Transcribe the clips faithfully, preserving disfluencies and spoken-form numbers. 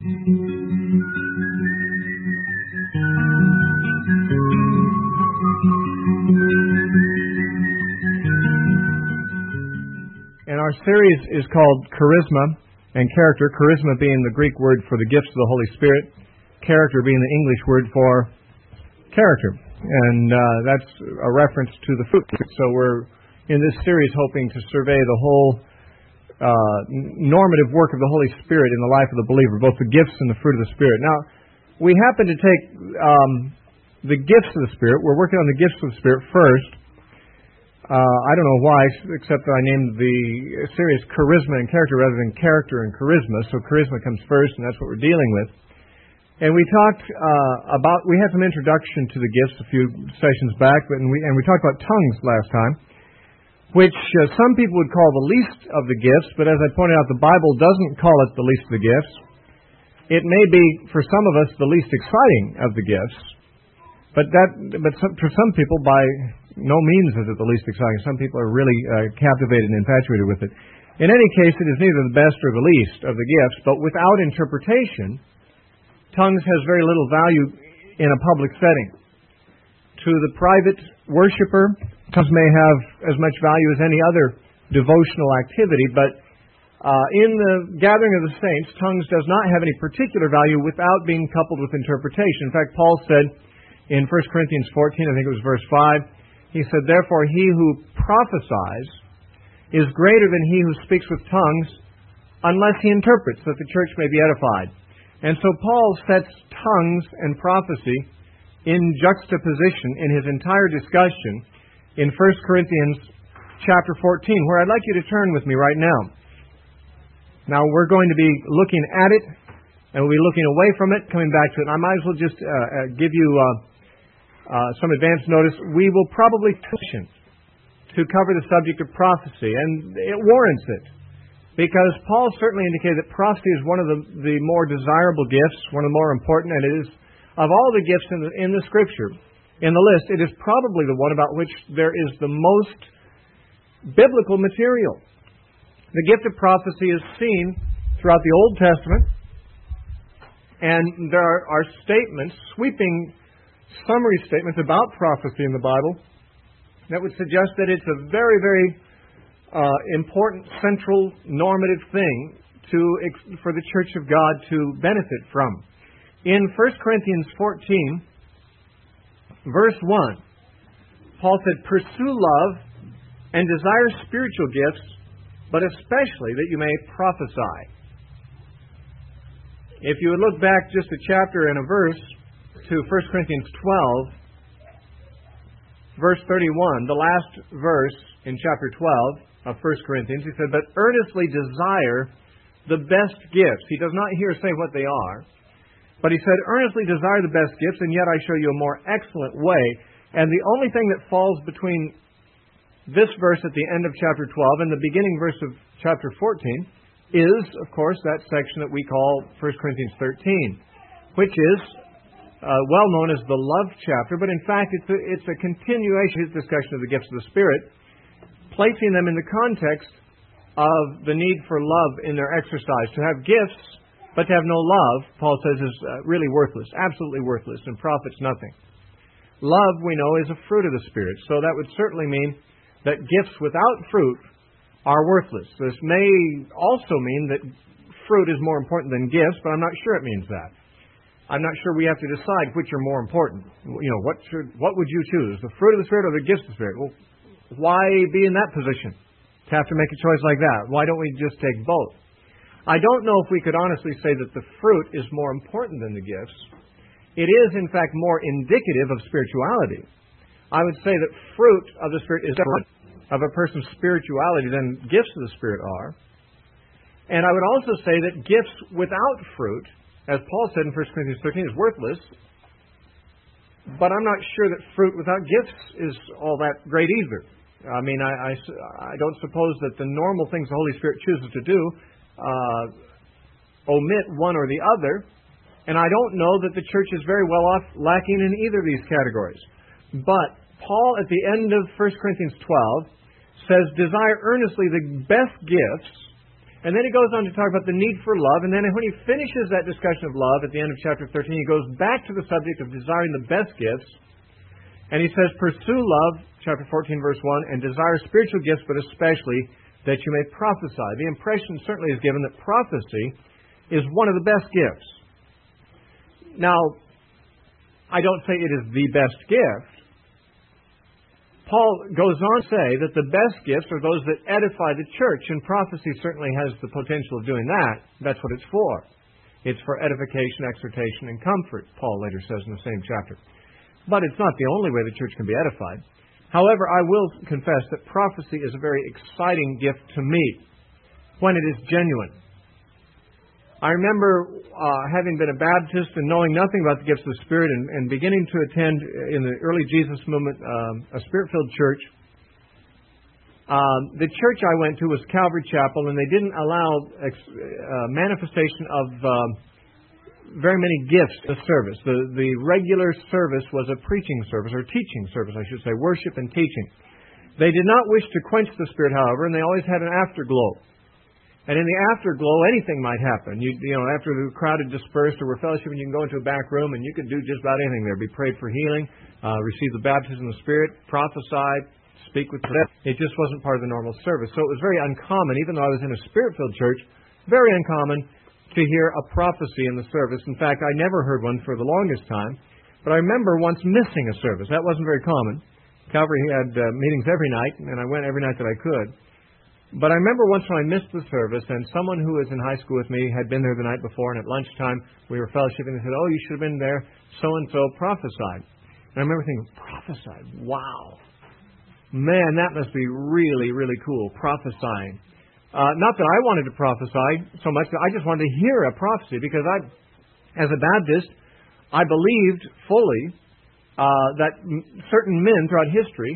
And our series is called Charisma and Character, charisma being the Greek word for the gifts of the Holy Spirit, character being the English word for character. And uh, that's a reference to the fruit. So we're in this series hoping to survey the whole uh, normative work of the Holy Spirit in the life of the believer, both the gifts and the fruit of the Spirit. Now, we happen to take um, the gifts of the Spirit. We're working on the gifts of the Spirit first. Uh, I don't know why, except that I named the series Charisma and Character rather than Character and Charisma. So charisma comes first, and that's what we're dealing with. And we talked uh, about, we had some introduction to the gifts a few sessions back, but, and, we, and we talked about tongues last time, which uh, some people would call the least of the gifts, but as I pointed out, the Bible doesn't call it the least of the gifts. It may be, for some of us, the least exciting of the gifts, but that, but some, for some people, by no means is it the least exciting. Some people are really uh, captivated and infatuated with it. In any case, it is neither the best or the least of the gifts, but without interpretation, tongues has very little value in a public setting. To the private worshiper, tongues may have as much value as any other devotional activity, but uh, in the gathering of the saints, tongues does not have any particular value without being coupled with interpretation. In fact, Paul said in First Corinthians fourteen, I think it was verse five, he said, "Therefore he who prophesies is greater than he who speaks with tongues, unless he interprets, that the church may be edified." And so Paul sets tongues and prophecy in juxtaposition in his entire discussion in First Corinthians chapter fourteen, where I'd like you to turn with me right now. Now we're going to be looking at it, and we'll be looking away from it, coming back to it. And I might as well just uh, give you uh, uh, some advance notice. We will probably push to cover the subject of prophecy, and it warrants it. Because Paul certainly indicated that prophecy is one of the, the more desirable gifts, one of the more important, and it is, of all the gifts in the, in the Scripture, in the list, it is probably the one about which there is the most biblical material. The gift of prophecy is seen throughout the Old Testament, and there are, are statements, sweeping summary statements about prophecy in the Bible that would suggest that it's a very, very Uh, important, central, normative thing to for the Church of God to benefit from. In First Corinthians fourteen, verse one, Paul said, "Pursue love and desire spiritual gifts, but especially that you may prophesy." If you would look back just a chapter and a verse to First Corinthians twelve, verse thirty-one, the last verse in chapter twelve, of First Corinthians, he said, "But earnestly desire the best gifts." He does not here say what they are, but he said, "Earnestly desire the best gifts, and yet I show you a more excellent way." And the only thing that falls between this verse at the end of chapter twelve and the beginning verse of chapter fourteen is, of course, that section that we call First Corinthians thirteen, which is uh, well known as the love chapter, but in fact it's a, it's a continuation of his discussion of the gifts of the Spirit, placing them in the context of the need for love in their exercise. To have gifts, but to have no love, Paul says, is uh, really worthless, absolutely worthless, and profits nothing. Love, we know, is a fruit of the Spirit, so that would certainly mean that gifts without fruit are worthless. This may also mean that fruit is more important than gifts, but I'm not sure it means that. I'm not sure we have to decide which are more important. You know, what should, what would you choose, the fruit of the Spirit or the gifts of the Spirit? Well, why be in that position to have to make a choice like that? Why don't we just take both? I don't know if we could honestly say that the fruit is more important than the gifts. It is, in fact, more indicative of spirituality. I would say that fruit of the Spirit is different of a person's spirituality than gifts of the Spirit are. And I would also say that gifts without fruit, as Paul said in First Corinthians thirteen, is worthless. But I'm not sure that fruit without gifts is all that great either. I mean, I, I, I don't suppose that the normal things the Holy Spirit chooses to do uh, omit one or the other. And I don't know that the church is very well off lacking in either of these categories. But Paul, at the end of First Corinthians twelve, says, "Desire earnestly the best gifts, And then he goes on to talk about the need for love. And then when he finishes that discussion of love at the end of chapter thirteen, he goes back to the subject of desiring the best gifts. And he says, pursue love, chapter fourteen, verse one, and desire spiritual gifts, but especially that you may prophesy. The impression certainly is given that prophecy is one of the best gifts. Now, I don't say it is the best gift. Paul goes on to say that the best gifts are those that edify the church, and prophecy certainly has the potential of doing that. That's what it's for. It's for edification, exhortation, and comfort, Paul later says in the same chapter. But it's not the only way the church can be edified. However, I will confess that prophecy is a very exciting gift to me when it is genuine. I remember uh, having been a Baptist and knowing nothing about the gifts of the Spirit and, and beginning to attend in the early Jesus movement um, a Spirit-filled church. Um, the church I went to was Calvary Chapel, and they didn't allow ex- uh, manifestation of um, very many gifts in the service. The, the regular service was a preaching service, or teaching service, I should say, worship and teaching. They did not wish to quench the Spirit, however, and they always had an afterglow. And in the afterglow, anything might happen. You, you know, after the crowd had dispersed or were fellowshipping, you can go into a back room and you can do just about anything there. Be prayed for healing, uh, receive the baptism of the Spirit, prophesy, speak with the dead. It just wasn't part of the normal service. So it was very uncommon, even though I was in a Spirit-filled church, very uncommon to hear a prophecy in the service. In fact, I never heard one for the longest time. But I remember once missing a service. That wasn't very common. Calvary had uh, meetings every night, and I went every night that I could. But I remember once when I missed the service, and someone who was in high school with me had been there the night before, and at lunchtime we were fellowshipping, and they said, "Oh, you should have been there. So-and-so prophesied." And I remember thinking, prophesied? Wow. Man, that must be really, really cool, prophesying. Uh, not that I wanted to prophesy so much, but I just wanted to hear a prophecy, because I, as a Baptist, I believed fully uh, that m- certain men throughout history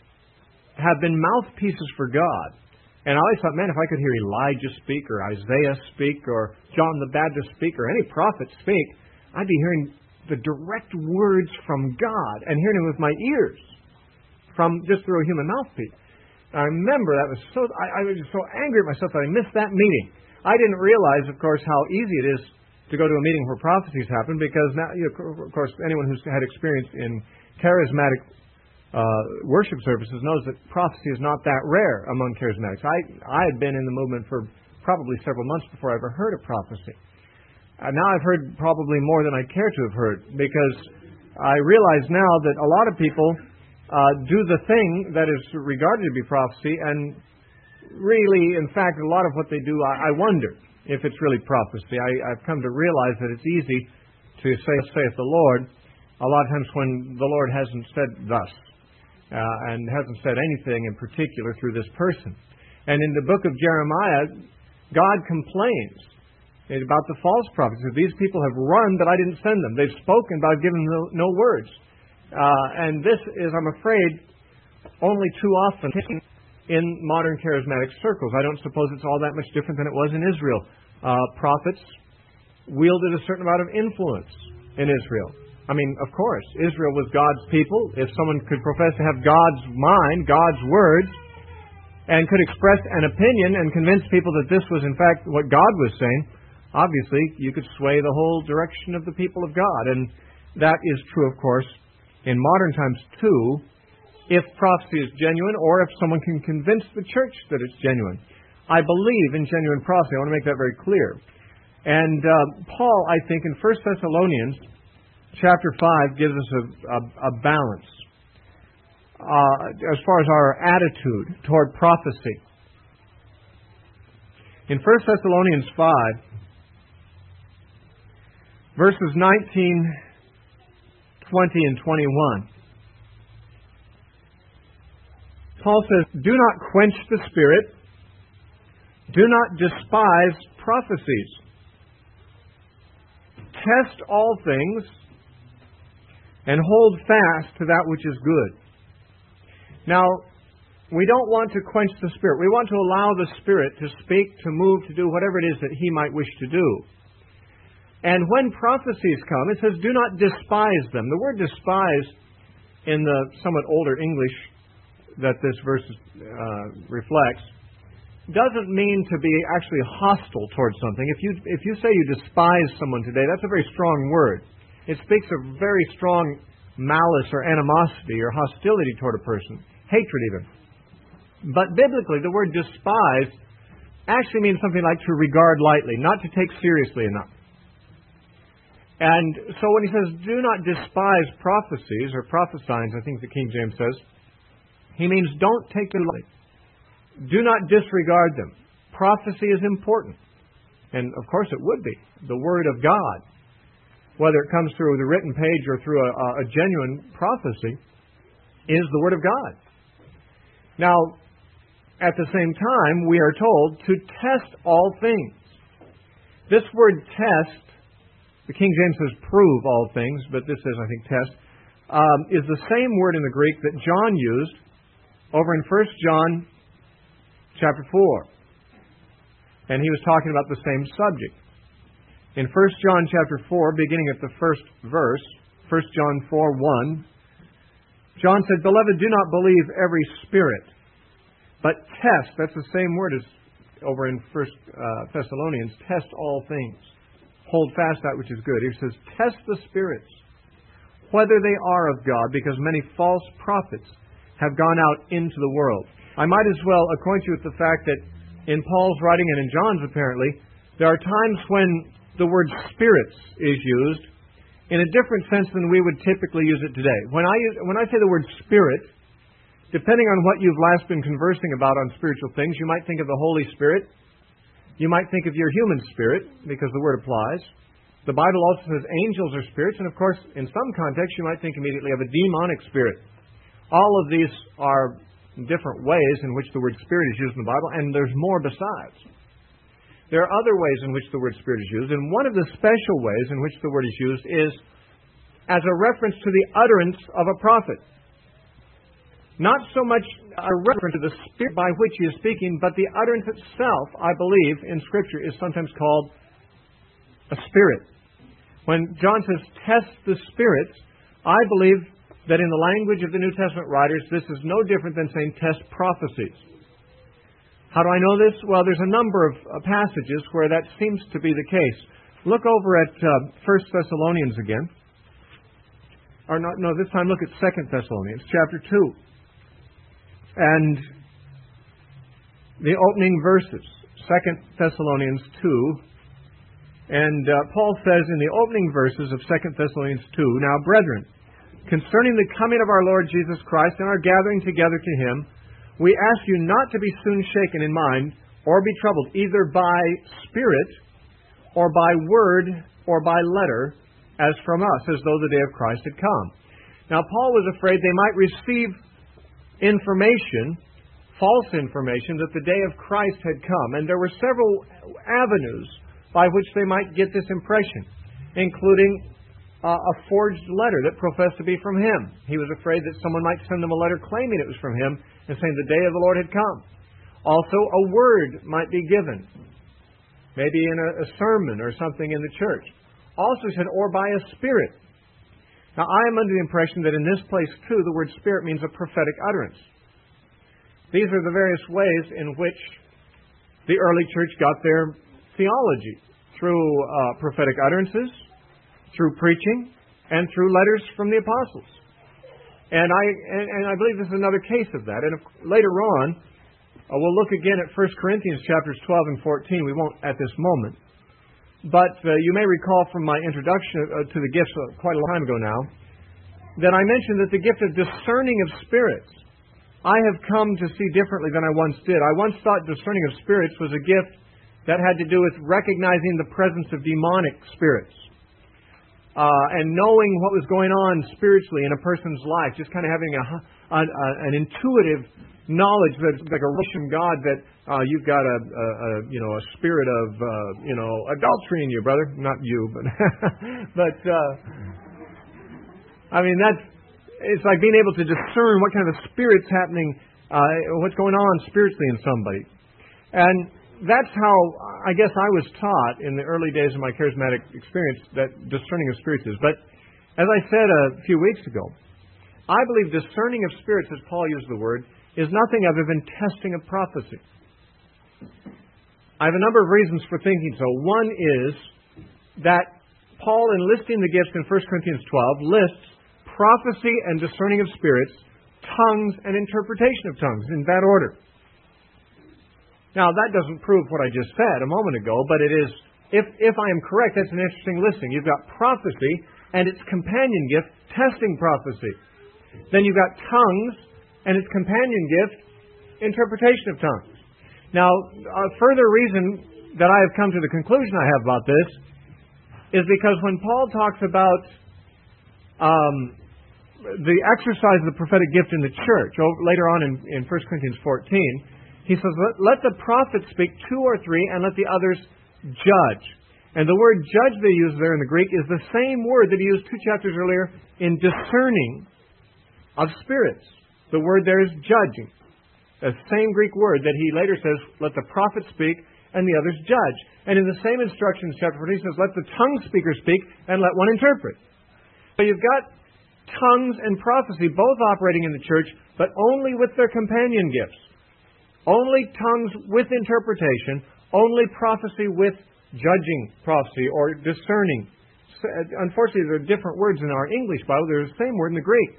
have been mouthpieces for God. And I always thought, man, if I could hear Elijah speak, or Isaiah speak, or John the Baptist speak, or any prophet speak, I'd be hearing the direct words from God and hearing them with my ears, from just through a human mouthpiece. I remember that was so, I, I was just so angry at myself that I missed that meeting. I didn't realize, of course, how easy it is to go to a meeting where prophecies happen, because now, you know, of course, anyone who's had experience in charismatic uh, worship services knows that prophecy is not that rare among charismatics. I, I had been in the movement for probably several months before I ever heard of prophecy. Uh, now I've heard probably more than I care to have heard, because I realize now that a lot of people uh, do the thing that is regarded to be prophecy, and really, in fact, a lot of what they do, I, I wonder if it's really prophecy. I, I've come to realize that it's easy to say, saith the Lord, a lot of times when the Lord hasn't said thus. Uh, and hasn't said anything in particular through this person. And in the book of Jeremiah, God complains about the false prophets. These people have run, but I didn't send them. They've spoken, but I've given them no, no words. Uh, and this is, I'm afraid, only too often in modern charismatic circles. I don't suppose it's all that much different than it was in Israel. Uh, prophets wielded a certain amount of influence in Israel. I mean, of course, Israel was God's people. If someone could profess to have God's mind, God's words, and could express an opinion and convince people that this was in fact what God was saying, obviously you could sway the whole direction of the people of God. And that is true, of course, in modern times too, if prophecy is genuine, or if someone can convince the church that it's genuine. I believe in genuine prophecy. I want to make that very clear. And uh, Paul, I think, in First Thessalonians chapter five gives us a, a, a balance uh, as far as our attitude toward prophecy. In First Thessalonians five, verses nineteen, twenty, and twenty-one, Paul says, "Do not quench the Spirit, do not despise prophecies. Test all things, and hold fast to that which is good." Now, we don't want to quench the Spirit. We want to allow the Spirit to speak, to move, to do whatever it is that He might wish to do. And when prophecies come, it says, do not despise them. The word despise, in the somewhat older English that this verse uh, reflects, doesn't mean to be actually hostile towards something. If you if you say you despise someone today, that's a very strong word. It speaks of very strong malice or animosity or hostility toward a person, hatred even. But biblically, the word despise actually means something like to regard lightly, not to take seriously enough. And so when he says, do not despise prophecies or prophesyings, I think the King James says, he means don't take them lightly. Do not disregard them. Prophecy is important. And of course it would be. The Word of God, whether it comes through the written page or through a, a genuine prophecy, is the Word of God. Now, at the same time, we are told to test all things. This word test, the King James says prove all things, but this says, I think, test, um, is the same word in the Greek that John used over in First John chapter four. And he was talking about the same subject. In First John chapter four, beginning at the first verse, First John four one, John said, Beloved, do not believe every spirit, but test, that's the same word as over in First uh, Thessalonians, test all things. Hold fast that which is good. He says, test the spirits, whether they are of God, because many false prophets have gone out into the world. I might as well acquaint you with the fact that in Paul's writing and in John's apparently, there are times when the word spirits is used in a different sense than we would typically use it today. When I use, when I say the word spirit, depending on what you've last been conversing about on spiritual things, you might think of the Holy Spirit. You might think of your human spirit, because the word applies. The Bible also says angels are spirits, and of course, in some contexts, you might think immediately of a demonic spirit. All of these are different ways in which the word spirit is used in the Bible, and there's more besides. There are other ways in which the word spirit is used, and one of the special ways in which the word is used is as a reference to the utterance of a prophet. Not so much a reference to the spirit by which he is speaking, but the utterance itself, I believe, in Scripture is sometimes called a spirit. When John says, test the spirits, I believe that in the language of the New Testament writers, this is no different than saying test prophecies. How do I know this? Well, there's a number of uh, passages where that seems to be the case. Look over at uh, First Thessalonians again. Or not, no, this time look at Second Thessalonians, chapter two. And the opening verses, Second Thessalonians two. And uh, Paul says in the opening verses of Second Thessalonians two, Now, brethren, concerning the coming of our Lord Jesus Christ and our gathering together to Him, we ask you not to be soon shaken in mind or be troubled, either by spirit or by word or by letter, as from us, as though the day of Christ had come. Now, Paul was afraid they might receive information, false information, that the day of Christ had come. And there were several avenues by which they might get this impression, including Uh, a forged letter that professed to be from him. He was afraid that someone might send them a letter claiming it was from him and saying the day of the Lord had come. Also, a word might be given, maybe in a, a sermon or something in the church. Also said, or by a spirit. Now, I am under the impression that in this place, too, the word spirit means a prophetic utterance. These are the various ways in which the early church got their theology, through uh, prophetic utterances, through preaching, and through letters from the apostles. And I and, and I believe this is another case of that. And if, later on, uh, we'll look again at First Corinthians chapters twelve and fourteen. We won't at this moment. But uh, you may recall from my introduction uh, to the gifts uh, quite a long time ago now, that I mentioned that the gift of discerning of spirits, I have come to see differently than I once did. I once thought discerning of spirits was a gift that had to do with recognizing the presence of demonic spirits. Uh, and knowing what was going on spiritually in a person's life, just kind of having a, a, a, an intuitive knowledge that's like a rush from God that uh, you've got a, a, a you know a spirit of uh, you know adultery in you, brother. Not you, but but uh, I mean that's it's like being able to discern what kind of a spirit's happening, uh, what's going on spiritually in somebody, and that's how I guess I was taught in the early days of my charismatic experience that discerning of spirits is. But as I said a few weeks ago, I believe discerning of spirits, as Paul used the word, is nothing other than testing of prophecy. I have a number of reasons for thinking so. One is that Paul, in listing the gifts in First Corinthians twelve, lists prophecy and discerning of spirits, tongues and interpretation of tongues, in that order. Now, that doesn't prove what I just said a moment ago, but it is, if, if I am correct, that's an interesting listing. You've got prophecy and its companion gift, testing prophecy. Then you've got tongues and its companion gift, interpretation of tongues. Now, a further reason that I have come to the conclusion I have about this is because when Paul talks about um, the exercise of the prophetic gift in the church, later on in, in First Corinthians fourteen, he says, let, let the prophets speak two or three and let the others judge. And the word judge they use there in the Greek is the same word that he used two chapters earlier in discerning of spirits. The word there is judging. The same Greek word that he later says, let the prophets speak and the others judge. And in the same instructions, chapter fourteen, he says, let the tongue speaker speak and let one interpret. So you've got tongues and prophecy both operating in the church, but only with their companion gifts. Only tongues with interpretation, only prophecy with judging prophecy or discerning. Unfortunately, there are different words in our English Bible. There's the same word in the Greek.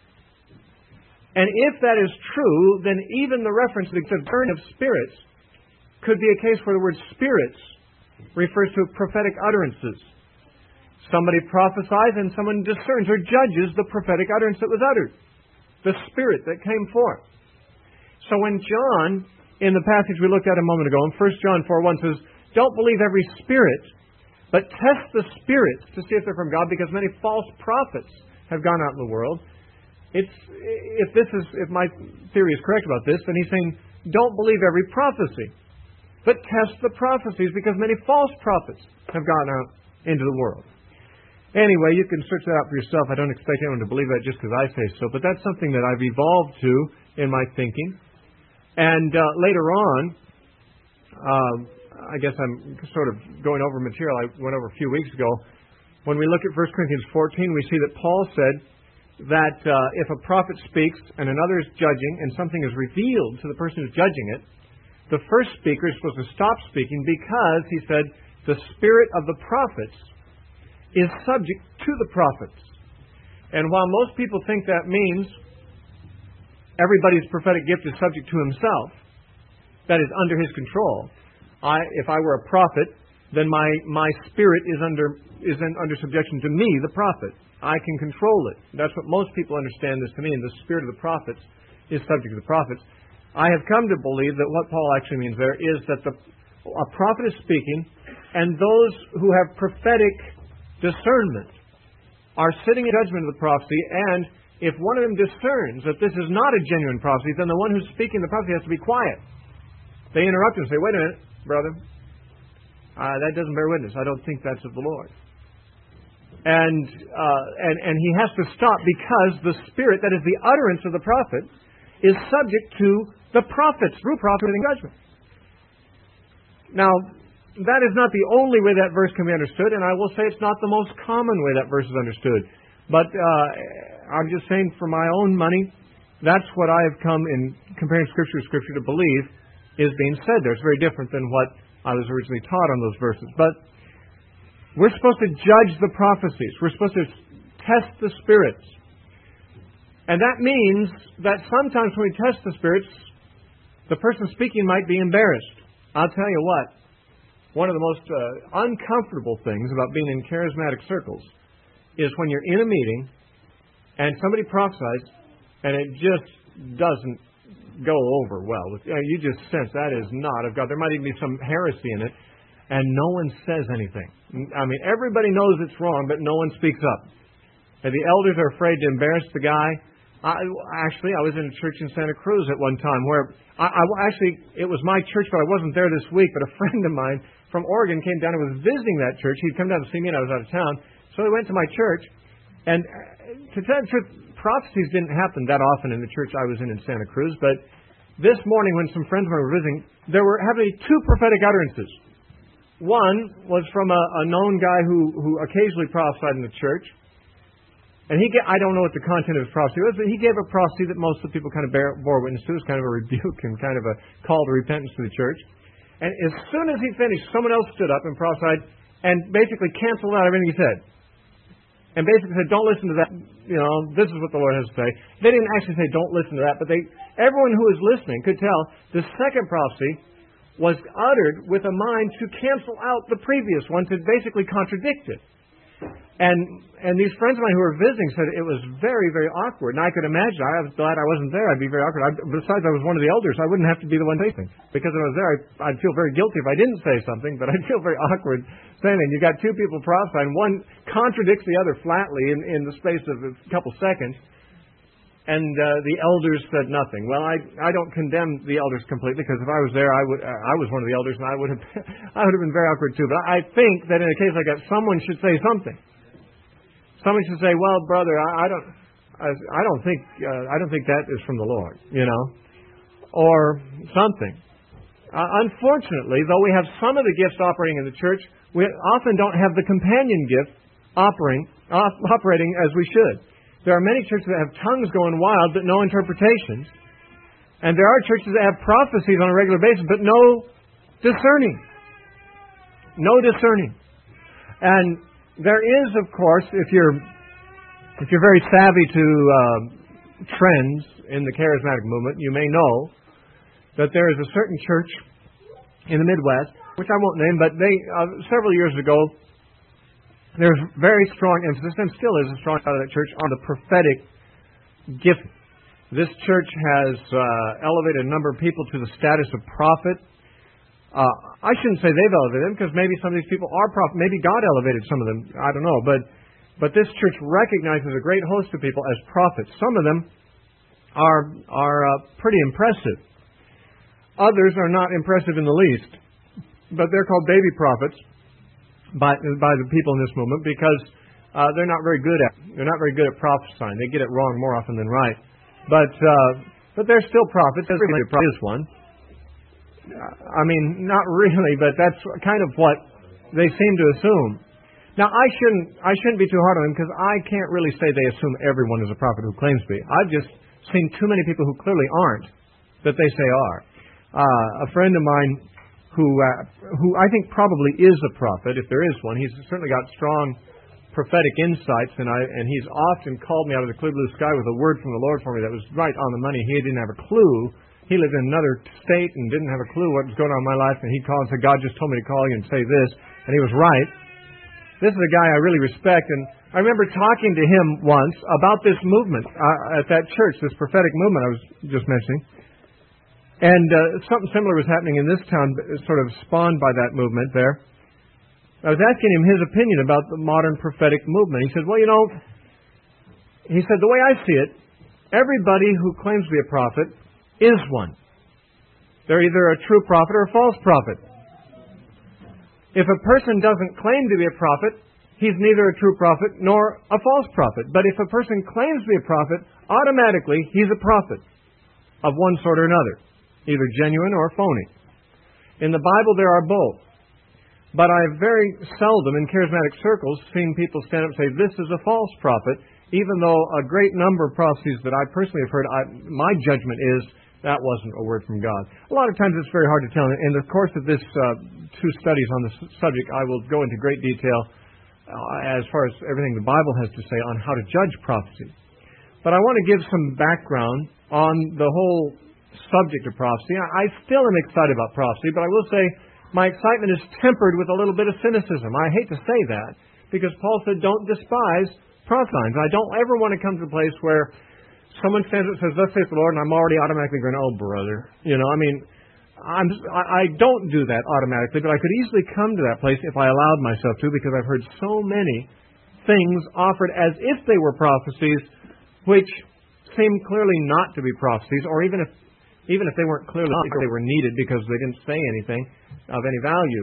And if that is true, then even the reference to the discerning of spirits could be a case where the word spirits refers to prophetic utterances. Somebody prophesies and someone discerns or judges the prophetic utterance that was uttered. The spirit that came forth. So when John, in the passage we looked at a moment ago, in First John four one says, don't believe every spirit, but test the spirits to see if they're from God, because many false prophets have gone out in the world. It's, if this is, if my theory is correct about this, then he's saying, don't believe every prophecy, but test the prophecies, because many false prophets have gone out into the world. Anyway, you can search that out for yourself. I don't expect anyone to believe that just because I say so, but that's something that I've evolved to in my thinking. And uh, later on, uh, I guess I'm sort of going over material I went over a few weeks ago. When we look at First Corinthians fourteen, we see that Paul said that uh, if a prophet speaks and another is judging and something is revealed to the person who's judging it, the first speaker is supposed to stop speaking because, he said, the spirit of the prophets is subject to the prophets. And while most people think that means everybody's prophetic gift is subject to himself, that is under his control. I, if I were a prophet, then my, my spirit is under is in, under subjection to me, the prophet. I can control it. That's what most people understand this to mean. The spirit of the prophets is subject to the prophets. I have come to believe that what Paul actually means there is that the, a prophet is speaking, and those who have prophetic discernment are sitting in judgment of the prophecy, and if one of them discerns that this is not a genuine prophecy, then the one who's speaking the prophecy has to be quiet. They interrupt him and say, wait a minute, brother, uh, that doesn't bear witness. I don't think that's of the Lord. And, uh, and, and he has to stop because the spirit, that is the utterance of the prophet, is subject to the prophets, through prophet and judgment. Now, that is not the only way that verse can be understood, and I will say it's not the most common way that verse is understood. But uh, I'm just saying, for my own money, that's what I have come in comparing Scripture to Scripture to believe is being said there. It's very different than what I was originally taught on those verses. But we're supposed to judge the prophecies. We're supposed to test the spirits. And that means that sometimes when we test the spirits, the person speaking might be embarrassed. I'll tell you what. One of the most uh, uncomfortable things about being in charismatic circles is when you're in a meeting and somebody prophesies and it just doesn't go over well. You just sense that is not of God. There might even be some heresy in it, and no one says anything. I mean, everybody knows it's wrong, but no one speaks up. And the elders are afraid to embarrass the guy. I, actually, I was in a church in Santa Cruz at one time where I, I actually, it was my church, but I wasn't there this week, but a friend of mine from Oregon came down and was visiting that church. He'd come down to see me and I was out of town. So he went to my church. And to tell the truth, prophecies didn't happen that often in the church I was in in Santa Cruz. But this morning when some friends were visiting, there were happening two prophetic utterances. One was from a, a known guy who, who occasionally prophesied in the church. And he, I don't know what the content of his prophecy was, but he gave a prophecy that most of the people kind of bear, bore witness to. It was kind of a rebuke and kind of a call to repentance to the church. And as soon as he finished, someone else stood up and prophesied and basically canceled out everything he said. And basically said, don't listen to that. You know, this is what the Lord has to say. They didn't actually say, don't listen to that. But they, everyone who was listening could tell the second prophecy was uttered with a mind to cancel out the previous one, to basically contradict it. And and these friends of mine who were visiting said it was very, very awkward. And I could imagine, I was glad I wasn't there. I'd be very awkward. I, besides, I was one of the elders. I wouldn't have to be the one saying. Because if I was there, I'd, I'd feel very guilty if I didn't say something, but I'd feel very awkward saying it. You've got two people prophesying. One contradicts the other flatly in, in the space of a couple seconds. And uh, the elders said nothing. Well, I I don't condemn the elders completely, because if I was there, I would I was one of the elders, and I would have I would have been very awkward too. But I think that in a case like that, someone should say something. Someone should say, "Well, brother, I, I don't I, I don't think uh, I don't think that is from the Lord," you know, or something. Uh, unfortunately, though we have some of the gifts operating in the church, we often don't have the companion gift operating op- operating as we should. There are many churches that have tongues going wild, but no interpretations. And there are churches that have prophecies on a regular basis, but no discerning. No discerning. And there is, of course, if you're if you're very savvy to uh, trends in the charismatic movement, you may know that there is a certain church in the Midwest, which I won't name, but they uh, several years ago, there's very strong emphasis, and still is a strong out of that church, on the prophetic gift. This church has uh, elevated a number of people to the status of prophet. Uh, I shouldn't say they've elevated them, because maybe some of these people are prophets. Maybe God elevated some of them. I don't know. But but this church recognizes a great host of people as prophets. Some of them are are uh, pretty impressive. Others are not impressive in the least. But they're called baby prophets by by the people in this movement, because uh, they're not very good at they're not very good at prophesying. They get it wrong more often than right. But uh, but they're still prophets. Everybody is one. I mean, not really, but that's kind of what they seem to assume. Now, I shouldn't I shouldn't be too hard on them, because I can't really say they assume everyone is a prophet who claims to be. I've just seen too many people who clearly aren't that they say are. Uh, a friend of mine who uh, who I think probably is a prophet, if there is one. He's certainly got strong prophetic insights, and I and he's often called me out of the clear blue sky with a word from the Lord for me that was right on the money. He didn't have a clue. He lived in another state and didn't have a clue what was going on in my life, and he called and said, "God just told me to call you and say this," and he was right. This is a guy I really respect, and I remember talking to him once about this movement uh, at that church, this prophetic movement I was just mentioning. And uh, something similar was happening in this town, sort of spawned by that movement there. I was asking him his opinion about the modern prophetic movement. He said, well, you know, he said, the way I see it, everybody who claims to be a prophet is one. They're either a true prophet or a false prophet. If a person doesn't claim to be a prophet, he's neither a true prophet nor a false prophet. But if a person claims to be a prophet, automatically he's a prophet of one sort or another, either genuine or phony. In the Bible, there are both. But I've very seldom in charismatic circles seen people stand up and say, this is a false prophet, even though a great number of prophecies that I personally have heard, I, my judgment is that wasn't a word from God. A lot of times it's very hard to tell. In the course of this uh, two studies on this subject, I will go into great detail uh, as far as everything the Bible has to say on how to judge prophecy. But I want to give some background on the whole subject of prophecy. I still am excited about prophecy, but I will say my excitement is tempered with a little bit of cynicism. I hate to say that, because Paul said, don't despise prophesying. I don't ever want to come to the place where someone stands up and says, thus saith the Lord, and I'm already automatically going, oh, brother. You know, I mean, I'm, I don't do that automatically, but I could easily come to that place if I allowed myself to, because I've heard so many things offered as if they were prophecies, which seem clearly not to be prophecies, or even if even if they weren't clearly they were needed because they didn't say anything of any value.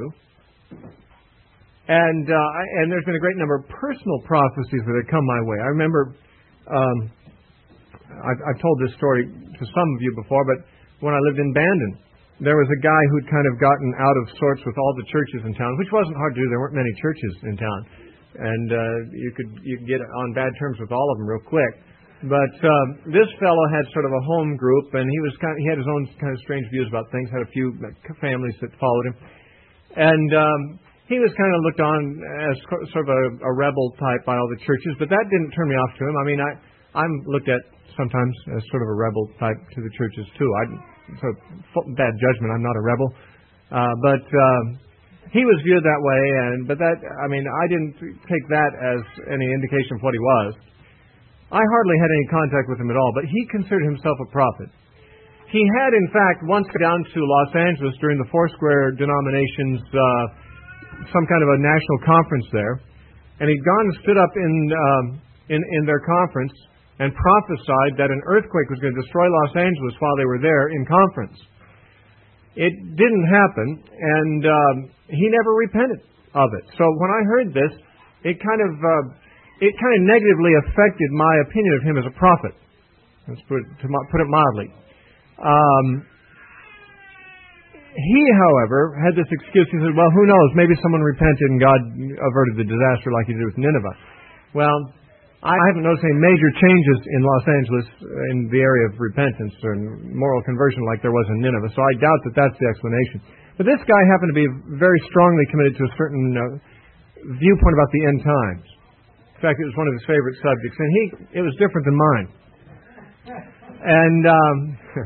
And uh, and there's been a great number of personal prophecies that have come my way. I remember um, I've, I've told this story to some of you before, but when I lived in Bandon, there was a guy who'd kind of gotten out of sorts with all the churches in town, which wasn't hard to do. There weren't many churches in town, and uh, you could you could get on bad terms with all of them real quick. But uh, this fellow had sort of a home group, and he was kind of, he had his own kind of strange views about things. Had a few families that followed him, and um, he was kind of looked on as sort of a, a rebel type by all the churches. But that didn't turn me off to him. I mean, I I'm looked at sometimes as sort of a rebel type to the churches too. I so bad judgment. I'm not a rebel, uh, but. Uh, He was viewed that way, and but that, I mean, I didn't take that as any indication of what he was. I hardly had any contact with him at all, but he considered himself a prophet. He had, in fact, once gone down to Los Angeles during the Foursquare denomination's uh, some kind of a national conference there, and he'd gone and stood up in, um, in in their conference and prophesied that an earthquake was going to destroy Los Angeles while they were there in conference. It didn't happen, and um, he never repented of it. So when I heard this, it kind of uh, it kind of negatively affected my opinion of him as a prophet. Let's put it, to put it mildly. Um, he, however, had this excuse. He said, "Well, who knows? Maybe someone repented and God averted the disaster like He did with Nineveh." Well, I haven't noticed any major changes in Los Angeles in the area of repentance or moral conversion like there was in Nineveh, so I doubt that that's the explanation. But this guy happened to be very strongly committed to a certain uh, viewpoint about the end times. In fact, it was one of his favorite subjects, and he it was different than mine. And um,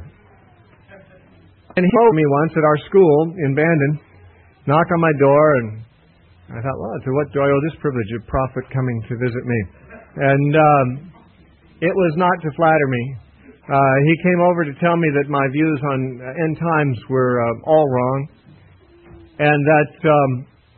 and he told me once at our school in Bandon, knocked on my door, and I thought, well, to what do I owe this privilege of prophet coming to visit me? And um, it was not to flatter me. Uh, he came over to tell me that my views on end times were uh, all wrong, and that um,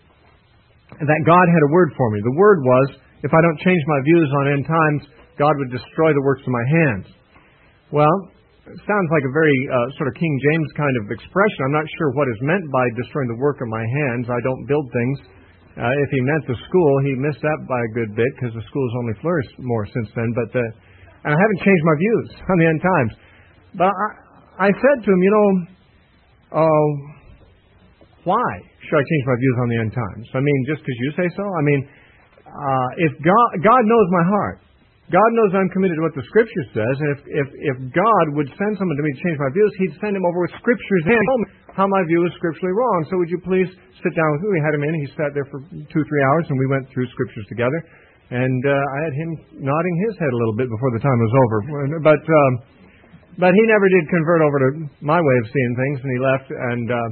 that God had a word for me. The word was, if I don't change my views on end times, God would destroy the works of my hands. Well, it sounds like a very uh, sort of King James kind of expression. I'm not sure what is meant by destroying the work of my hands. I don't build things. Uh, if he meant the school, he missed that by a good bit because the school's only flourished more since then. But uh, and I haven't changed my views on the end times. But I, I said to him, you know, uh, why should I change my views on the end times? I mean, just because you say so? I mean, uh, if God, God knows my heart. God knows I'm committed to what the Scripture says, and if, if, if God would send someone to me to change my views, He'd send him over with Scriptures and tell me how my view is scripturally wrong. So would you please sit down with me? We had him in. He sat there for two, three hours, and we went through Scriptures together. And uh, I had him nodding his head a little bit before the time was over. But um, but he never did convert over to my way of seeing things, and he left. And uh,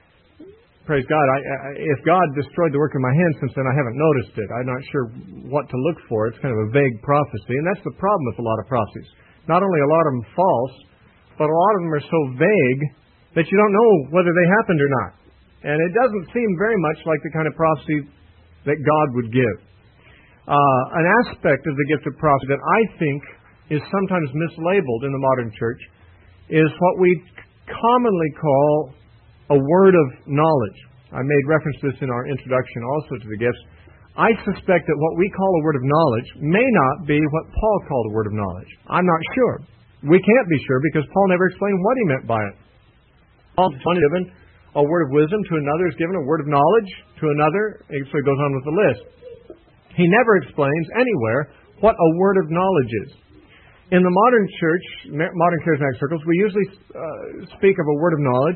praise God, I, I, if God destroyed the work of my hands since then, I haven't noticed it. I'm not sure what to look for. It's kind of a vague prophecy, and that's the problem with a lot of prophecies. Not only a lot of them false, but a lot of them are so vague that you don't know whether they happened or not. And it doesn't seem very much like the kind of prophecy that God would give. Uh, an aspect of the gift of prophecy that I think is sometimes mislabeled in the modern church is what we commonly call a word of knowledge. I made reference to this in our introduction also to the gifts. I suspect that what we call a word of knowledge may not be what Paul called a word of knowledge. I'm not sure. We can't be sure because Paul never explained what he meant by it. Paul is given a word of wisdom, to another is given a word of knowledge, to another, so he goes on with the list. He never explains anywhere what a word of knowledge is. In the modern church, modern charismatic circles, we usually uh, speak of a word of knowledge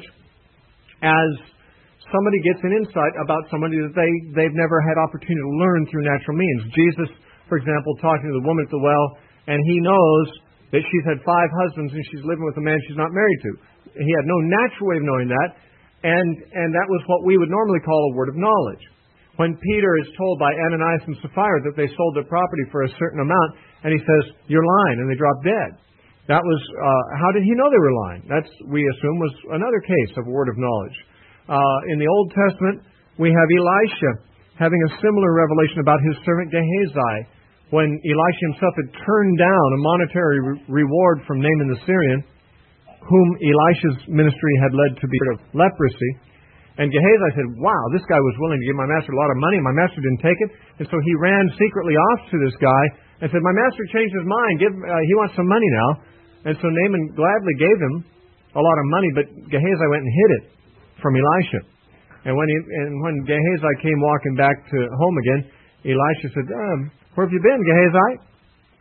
as somebody gets an insight about somebody that they, they've never had opportunity to learn through natural means. Jesus, for example, talking to the woman at the well, and he knows that she's had five husbands and she's living with a man she's not married to. He had no natural way of knowing that, and, and that was what we would normally call a word of knowledge. When Peter is told by Ananias and Sapphira that they sold their property for a certain amount, and he says, "You're lying," and they drop dead. That was, uh, how did he know they were lying? That's, we assume, was another case of a word of knowledge. Uh, in the Old Testament, we have Elisha having a similar revelation about his servant Gehazi, when Elisha himself had turned down a monetary re- reward from Naaman the Syrian, whom Elisha's ministry had led to be of leprosy. And Gehazi said, "Wow, this guy was willing to give my master a lot of money, and my master didn't take it." And so he ran secretly off to this guy and said, "My master changed his mind. Give, uh, he wants some money now." And so Naaman gladly gave him a lot of money, but Gehazi went and hid it from Elisha. And when he, and when Gehazi came walking back to home again, Elisha said, um, "Where have you been, Gehazi?"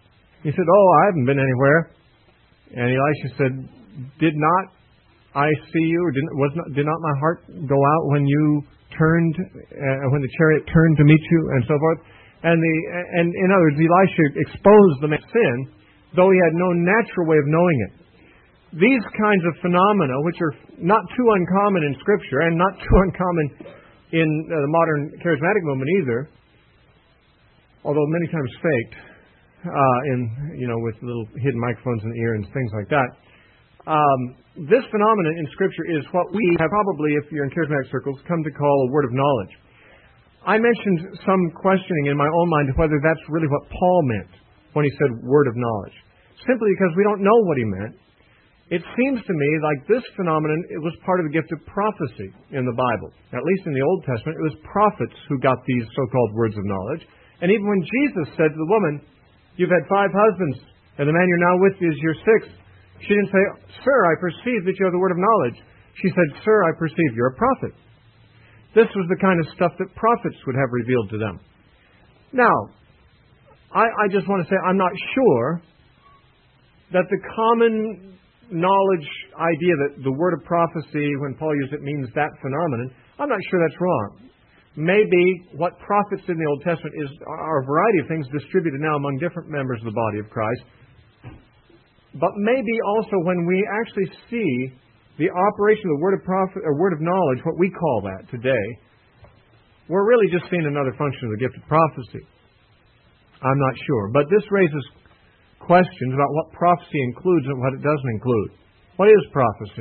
He said, "Oh, I haven't been anywhere." And Elisha said, "Did not I see you, or did, was not, did not my heart go out when you turned, uh, when the chariot turned to meet you," and so forth? And the and in other words, Elisha exposed the man's sin, though he had no natural way of knowing it. These kinds of phenomena, which are not too uncommon in Scripture and not too uncommon in uh, the modern charismatic movement either, although many times faked, uh, in you know with little hidden microphones in the ear and things like that. Um, this phenomenon in Scripture is what we have probably, if you're in charismatic circles, come to call a word of knowledge. I mentioned some questioning in my own mind whether that's really what Paul meant when he said word of knowledge. Simply because we don't know what he meant. It seems to me like this phenomenon, it was part of the gift of prophecy in the Bible. At least in the Old Testament, it was prophets who got these so-called words of knowledge. And even when Jesus said to the woman, "You've had five husbands, and the man you're now with is your sixth," she didn't say, "Sir, I perceive that you have the word of knowledge." She said, "Sir, I perceive you're a prophet." This was the kind of stuff that prophets would have revealed to them. Now, I, I just want to say I'm not sure that the common knowledge idea that the word of prophecy, when Paul used it, means that phenomenon. I'm not sure that's wrong. Maybe what prophets in the Old Testament is are a variety of things distributed now among different members of the body of Christ. But maybe also when we actually see the operation of the word of prophet or word of knowledge, what we call that today, we're really just seeing another function of the gift of prophecy. I'm not sure. But this raises questions about what prophecy includes and what it doesn't include. What is prophecy?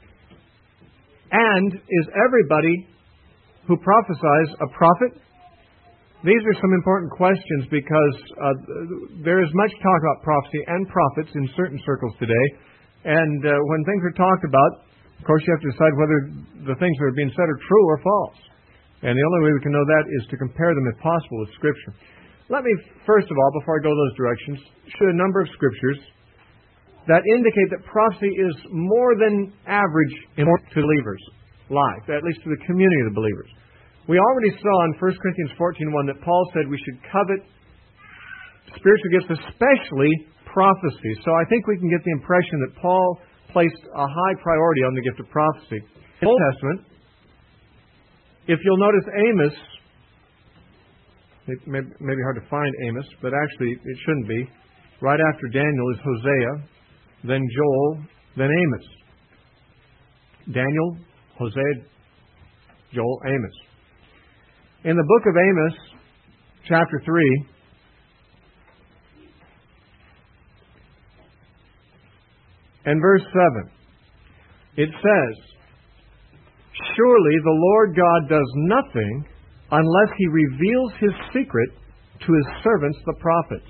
And is everybody who prophesies a prophet? These are some important questions because uh, there is much talk about prophecy and prophets in certain circles today. And uh, when things are talked about, of course, you have to decide whether the things that are being said are true or false. And the only way we can know that is to compare them, if possible, with Scripture. Let me, first of all, before I go those directions, show a number of Scriptures that indicate that prophecy is more than average important to believers' life, at least to the community of the believers. We already saw in First Corinthians fourteen one that Paul said we should covet spiritual gifts, especially prophecy. So I think we can get the impression that Paul placed a high priority on the gift of prophecy. In the Old Testament, if you'll notice Amos, it may, may be hard to find Amos, but actually it shouldn't be. Right after Daniel is Hosea, then Joel, then Amos. Daniel, Hosea, Joel, Amos. In the book of Amos, chapter three, and verse seven, it says, "Surely the Lord God does nothing unless He reveals His secret to His servants, the prophets."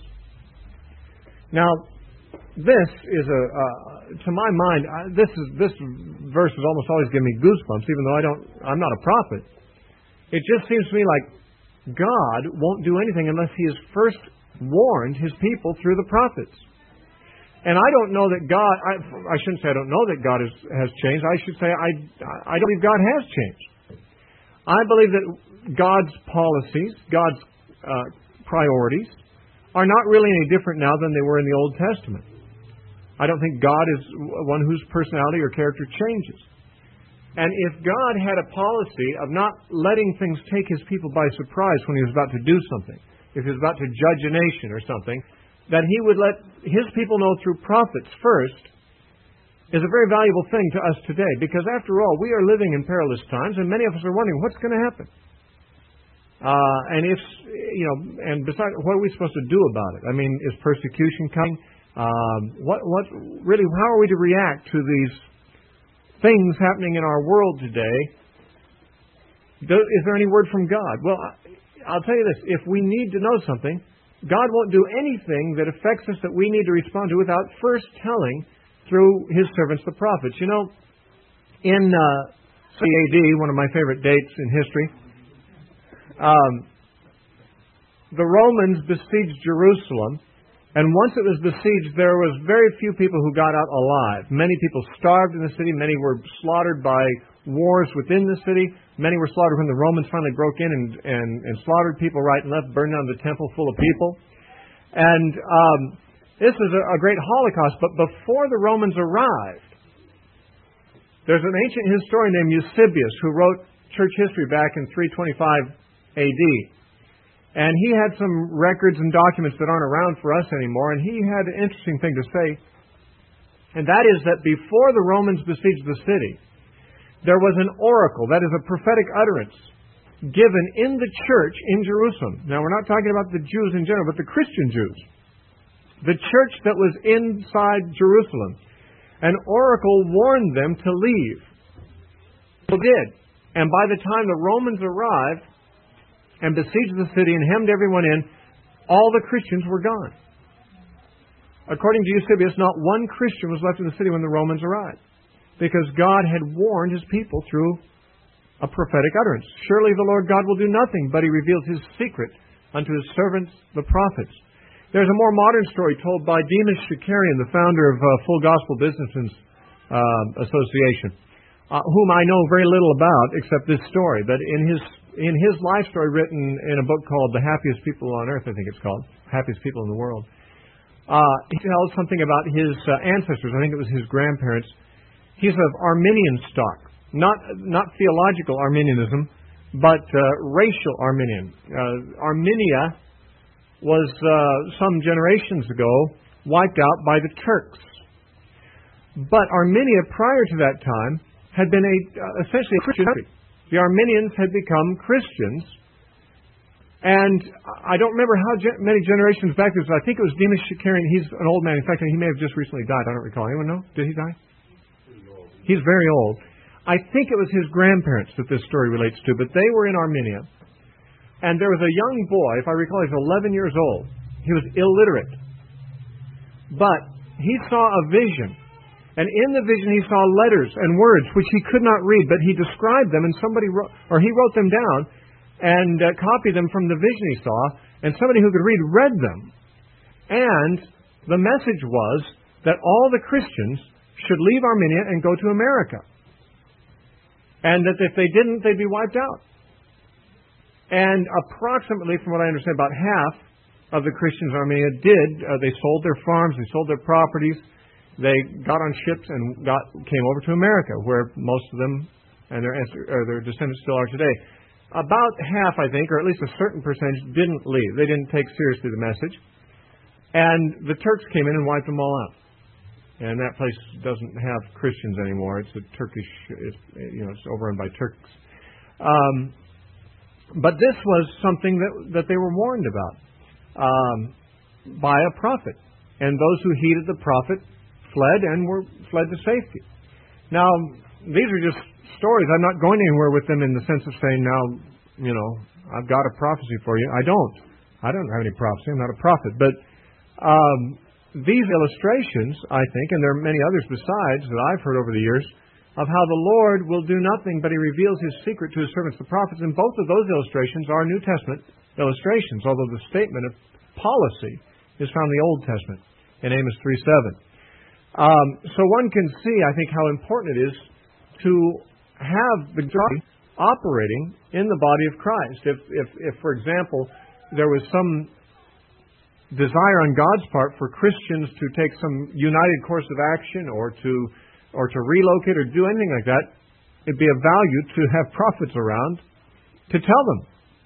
Now, this is a, uh, to my mind, uh, this is this verse has almost always given me goosebumps, even though I don't, I'm not a prophet. It just seems to me like God won't do anything unless He has first warned His people through the prophets. And I don't know that God, I, I shouldn't say I don't know that God has, has changed. I should say I, I don't believe God has changed. I believe that God's policies, God's uh, priorities, are not really any different now than they were in the Old Testament. I don't think God is one whose personality or character changes. And if God had a policy of not letting things take His people by surprise when He was about to do something, if He was about to judge a nation or something, that He would let His people know through prophets first, is a very valuable thing to us today. Because after all, we are living in perilous times, and many of us are wondering what's going to happen. Uh, and if, you know, and besides, what are we supposed to do about it? I mean, is persecution coming? Um, what, what, really, how are we to react to these things happening in our world today? Do, is there any word from God? Well, I'll tell you this. If we need to know something, God won't do anything that affects us that we need to respond to without first telling through His servants, the prophets. You know, in uh, C A D, one of my favorite dates in history, um, the Romans besieged Jerusalem, and once it was besieged, there was very few people who got out alive. Many people starved in the city. Many were slaughtered by wars within the city. Many were slaughtered when the Romans finally broke in and, and, and slaughtered people right and left, burned down the temple full of people. And um, This is a, a great Holocaust, but before the Romans arrived, there's an ancient historian named Eusebius who wrote church history back in three twenty-five A D. And he had some records and documents that aren't around for us anymore, and he had an interesting thing to say. And that is that before the Romans besieged the city, there was an oracle, that is a prophetic utterance, given in the church in Jerusalem. Now, we're not talking about the Jews in general, but the Christian Jews. The church that was inside Jerusalem. An oracle warned them to leave. They did. And by the time the Romans arrived and besieged the city and hemmed everyone in, all the Christians were gone. According to Eusebius, not one Christian was left in the city when the Romans arrived, because God had warned His people through a prophetic utterance. Surely the Lord God will do nothing, but He reveals His secret unto His servants, the prophets. There's a more modern story told by Demas Shakarian, the founder of uh, Full Gospel Businessmen's uh, Association, uh, whom I know very little about except this story. But in his in his life story, written in a book called The Happiest People on Earth, I think it's called, Happiest People in the World, uh, he tells something about his uh, ancestors. I think it was his grandparents. He's of Arminian stock, not not theological Arminianism, but uh, racial Arminian. Uh, Armenia was uh, some generations ago wiped out by the Turks. But Armenia, prior to that time, had been a uh, essentially a Christian country. The Armenians had become Christians, and I don't remember how ge- many generations back this was. I think it was Demas Shakarian. He's an old man. In fact, he may have just recently died. I don't recall. Anyone know? Did he die? He's very old. I think it was his grandparents that this story relates to, but they were in Armenia. And there was a young boy, if I recall, he was eleven years old. He was illiterate. But he saw a vision. And in the vision he saw letters and words which he could not read, but he described them, and somebody wrote, or he wrote them down and uh, copied them from the vision he saw, and somebody who could read read them. And the message was that all the Christians should leave Armenia and go to America. And that if they didn't, they'd be wiped out. And approximately, from what I understand, about half of the Christians in Armenia did. Uh, they sold their farms, they sold their properties, they got on ships and got came over to America, where most of them and their, or their descendants still are today. About half, I think, or at least a certain percentage, didn't leave. They didn't take seriously the message. And the Turks came in and wiped them all out. And that place doesn't have Christians anymore. It's a Turkish, it's, you know, it's overrun by Turks. Um, but this was something that that they were warned about um, by a prophet. And those who heeded the prophet fled and were fled to safety. Now, these are just stories. I'm not going anywhere with them in the sense of saying, now, you know, I've got a prophecy for you. I don't. I don't have any prophecy. I'm not a prophet. But um, these illustrations, I think, and there are many others besides that I've heard over the years, of how the Lord will do nothing, but He reveals His secret to His servants, the prophets. And both of those illustrations are New Testament illustrations, although the statement of policy is found in the Old Testament in Amos three seven. Um, so one can see, I think, how important it is to have the God operating in the body of Christ. If, if, if, for example, there was some desire on God's part for Christians to take some united course of action, or to or to relocate or do anything like that, it'd be of value to have prophets around to tell them.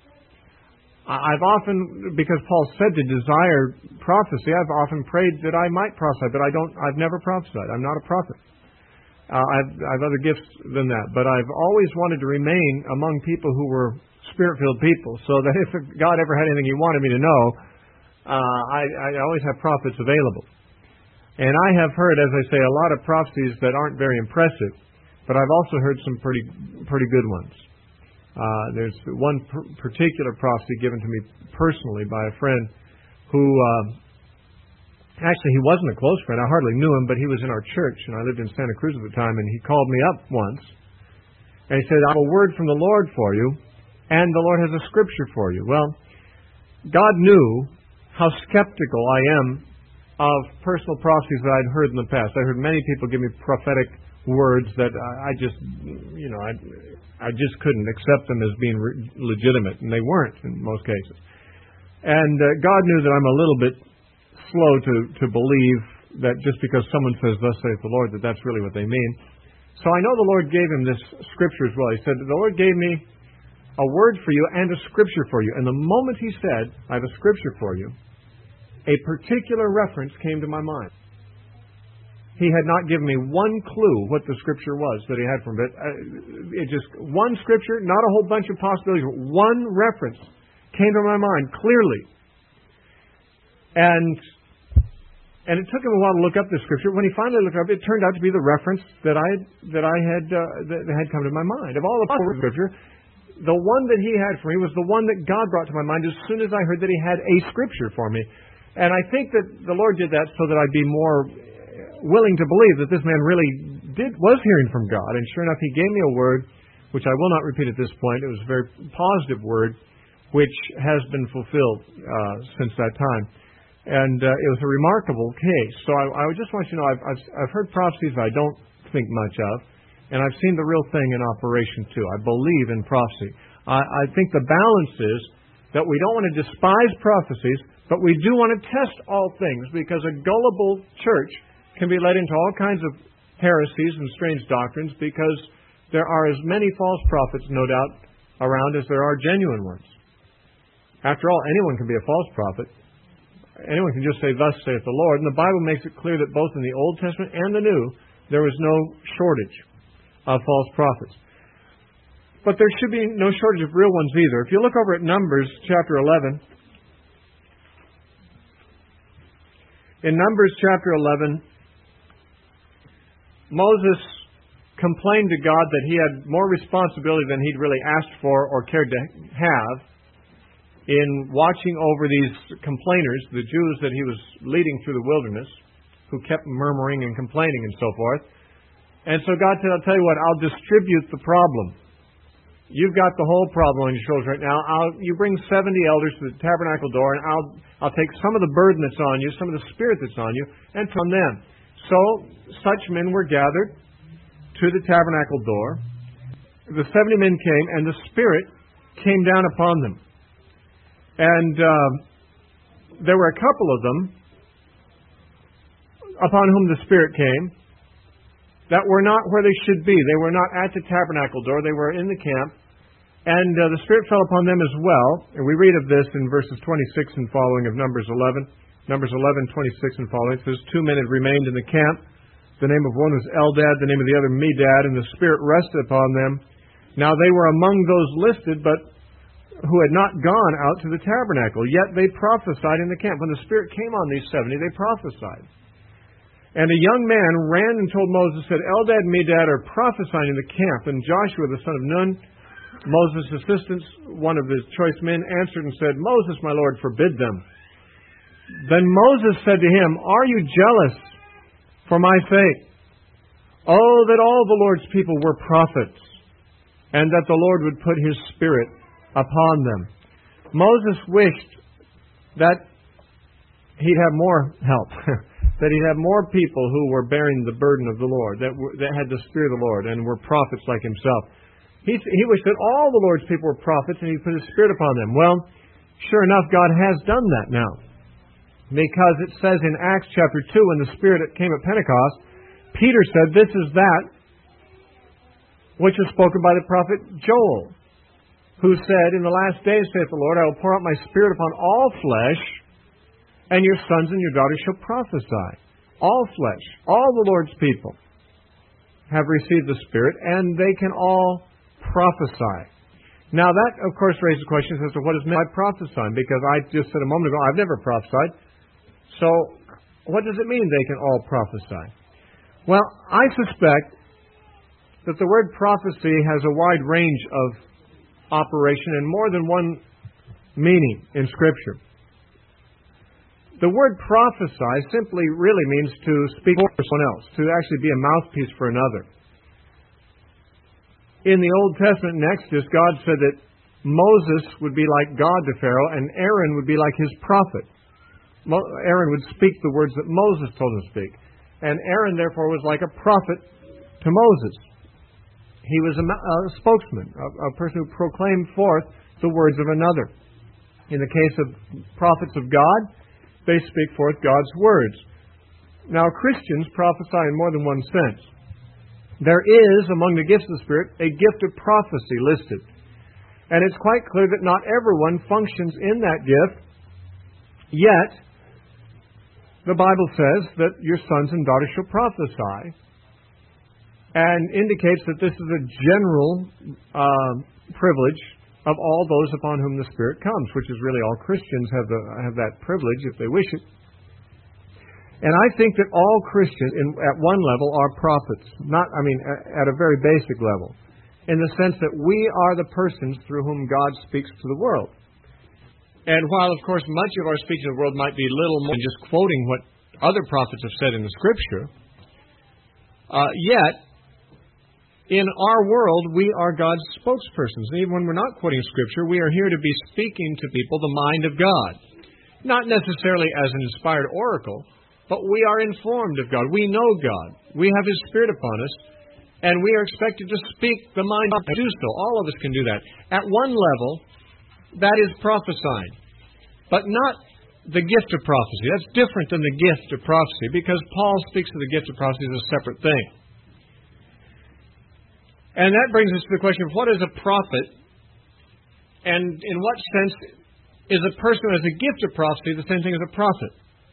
I've often, because Paul said to desire prophecy, I've often prayed that I might prophesy, but I don't. I've never prophesied. I'm not a prophet. Uh, I've, I've other gifts than that, but I've always wanted to remain among people who were Spirit-filled people, so that if God ever had anything He wanted me to know, uh, I, I always have prophets available. And I have heard, as I say, a lot of prophecies that aren't very impressive, but I've also heard some pretty pretty good ones. Uh, there's one pr- particular prophecy given to me personally by a friend who, uh, actually he wasn't a close friend, I hardly knew him, but he was in our church, and I lived in Santa Cruz at the time, and he called me up once, and he said, I have a word from the Lord for you, and the Lord has a scripture for you. Well, God knew how skeptical I am of personal prophecies that I'd heard in the past. I heard many people give me prophetic words that I just, you know, I, I just couldn't accept them as being re- legitimate, and they weren't in most cases. And uh, God knew that I'm a little bit slow to, to believe that just because someone says, "Thus saith the Lord," that that's really what they mean. So I know the Lord gave him this scripture as well. He said, "The Lord gave me a word for you and a scripture for you." And the moment he said, "I have a scripture for you," a particular reference came to my mind. He had not given me one clue what the scripture was that he had from it. It just, one scripture, not a whole bunch of possibilities, one reference came to my mind clearly. And and it took him a while to look up the scripture. When he finally looked up, it turned out to be the reference that I that I had uh, that had come to my mind. Of all the scripture, the one that he had for me was the one that God brought to my mind as soon as I heard that he had a scripture for me. And I think that the Lord did that so that I'd be more willing to believe that this man really did was hearing from God. And sure enough, he gave me a word, which I will not repeat at this point. It was a very positive word, which has been fulfilled uh, since that time. And uh, it was a remarkable case. So I, I just want you to know, I've, I've, I've heard prophecies I don't think much of, and I've seen the real thing in operation too. I believe in prophecy. I, I think the balance is that we don't want to despise prophecies, but we do want to test all things, because a gullible church can be led into all kinds of heresies and strange doctrines, because there are as many false prophets, no doubt, around as there are genuine ones. After all, anyone can be a false prophet. Anyone can just say, "Thus saith the Lord." And the Bible makes it clear that both in the Old Testament and the New, there was no shortage of false prophets. But there should be no shortage of real ones either. If you look over at Numbers chapter eleven, in Numbers chapter eleven, Moses complained to God that he had more responsibility than he'd really asked for or cared to have in watching over these complainers, the Jews that he was leading through the wilderness, who kept murmuring and complaining and so forth. And so God said, "I'll tell you what, I'll distribute the problem. You've got the whole problem on your shoulders right now. I'll, you bring seventy elders to the tabernacle door, and I'll, I'll take some of the burden that's on you, some of the spirit that's on you, and from them." So such men were gathered to the tabernacle door. The seventy men came, and the Spirit came down upon them. And uh, there were a couple of them upon whom the Spirit came that were not where they should be. They were not at the tabernacle door. They were in the camp. And uh, the Spirit fell upon them as well. And we read of this in verses twenty-six and following of Numbers eleven. Numbers eleven, twenty-six and following. It says, "Two men had remained in the camp. The name of one was Eldad, the name of the other Medad, and the Spirit rested upon them. Now they were among those listed, but who had not gone out to the tabernacle. Yet they prophesied in the camp." When the Spirit came on these seventy, they prophesied. "And a young man ran and told Moses, said, Eldad and Medad are prophesying in the camp. And Joshua the son of Nun, Moses' assistant, one of his choice men, answered and said, Moses, my Lord, forbid them. Then Moses said to him, Are you jealous for my sake? Oh, that all the Lord's people were prophets, and that the Lord would put His Spirit upon them." Moses wished that he'd have more help, that he'd have more people who were bearing the burden of the Lord, that, were, that had the Spirit of the Lord and were prophets like himself. He, he wished that all the Lord's people were prophets and He put His Spirit upon them. Well, sure enough, God has done that now. Because it says in Acts chapter two, when the Spirit came at Pentecost, Peter said, "This is that which was spoken by the prophet Joel, who said, In the last days, saith the Lord, I will pour out my Spirit upon all flesh, and your sons and your daughters shall prophesy." All flesh, all the Lord's people have received the Spirit, and they can all prophesy. Now that, of course, raises questions as to what is meant by prophesying, because I just said a moment ago, I've never prophesied. So, what does it mean they can all prophesy? Well, I suspect that the word prophecy has a wide range of operation and more than one meaning in Scripture. The word prophesy simply really means to speak for someone else, to actually be a mouthpiece for another. In the Old Testament, in Exodus, God said that Moses would be like God to Pharaoh, and Aaron would be like his prophet. Aaron would speak the words that Moses told him to speak. And Aaron, therefore, was like a prophet to Moses. He was a, a spokesman, a, a person who proclaimed forth the words of another. In the case of prophets of God, they speak forth God's words. Now, Christians prophesy in more than one sense. There is, among the gifts of the Spirit, a gift of prophecy listed. And it's quite clear that not everyone functions in that gift. Yet, the Bible says that your sons and daughters shall prophesy, and indicates that this is a general uh, privilege of all those upon whom the Spirit comes, which is really all Christians have, the, have that privilege if they wish it. And I think that all Christians, in, at one level, are prophets. Not, I mean, at a very basic level, in the sense that we are the persons through whom God speaks to the world. And while, of course, much of our speech in the world might be little more than just quoting what other prophets have said in the Scripture, uh, yet, in our world, we are God's spokespersons. And even when we're not quoting Scripture, we are here to be speaking to people the mind of God. Not necessarily as an inspired oracle, but we are informed of God. We know God. We have His Spirit upon us, and we are expected to speak the mind of God. Do so. All of us can do that. At one level, that is prophesying, but not the gift of prophecy. That's different than the gift of prophecy, because Paul speaks of the gift of prophecy as a separate thing. And that brings us to the question of what is a prophet, and in what sense is a person who has a gift of prophecy the same thing as a prophet?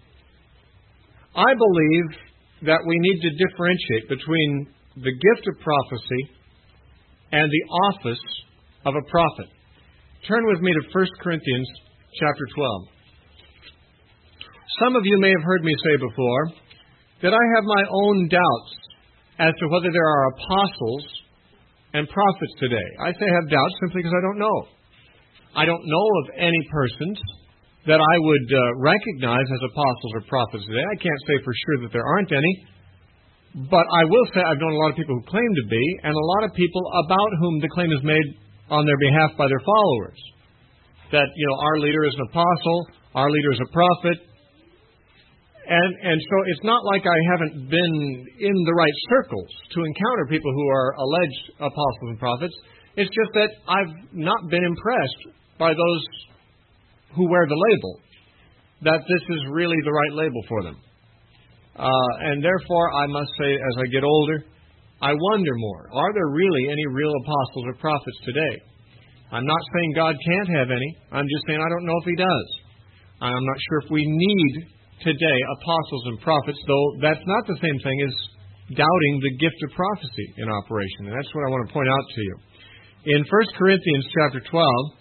I believe that we need to differentiate between the gift of prophecy and the office of a prophet. Turn with me to First Corinthians chapter twelve. Some of you may have heard me say before that I have my own doubts as to whether there are apostles and prophets today. I say I have doubts simply because I don't know. I don't know of any persons that I would uh, recognize as apostles or prophets today. I can't say for sure that there aren't any, but I will say I've known a lot of people who claim to be, and a lot of people about whom the claim is made on their behalf by their followers. That, you know, our leader is an apostle, our leader is a prophet, and and so it's not like I haven't been in the right circles to encounter people who are alleged apostles and prophets. It's just that I've not been impressed by those who wear the label, that this is really the right label for them. Uh, and therefore, I must say, as I get older, I wonder more. Are there really any real apostles or prophets today? I'm not saying God can't have any. I'm just saying I don't know if He does. I'm not sure if we need today apostles and prophets, though that's not the same thing as doubting the gift of prophecy in operation. And that's what I want to point out to you. In First Corinthians chapter twelve,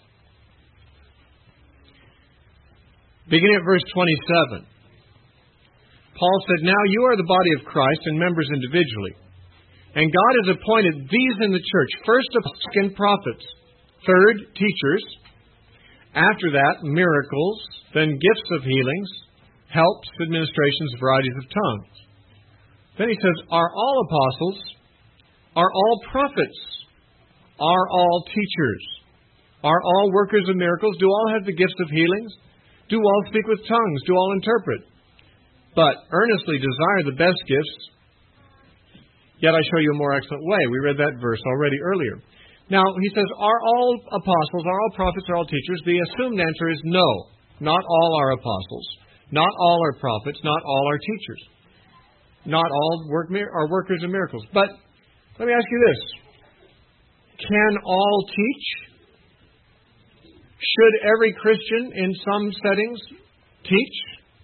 beginning at verse twenty-seven, Paul said, "Now you are the body of Christ and members individually. And God has appointed these in the church, first apostles and prophets, third teachers, after that miracles, then gifts of healings, helps, administrations, varieties of tongues." Then he says, "Are all apostles? Are all prophets? Are all teachers? Are all workers of miracles? Do all have the gifts of healings? Do all speak with tongues? Do all interpret? But earnestly desire the best gifts, yet I show you a more excellent way." We read that verse already earlier. Now, he says, are all apostles, are all prophets, are all teachers? The assumed answer is no. Not all are apostles. Not all are prophets. Not all are teachers. Not all work, are workers of miracles. But let me ask you this. Can all teach? Should every Christian in some settings teach?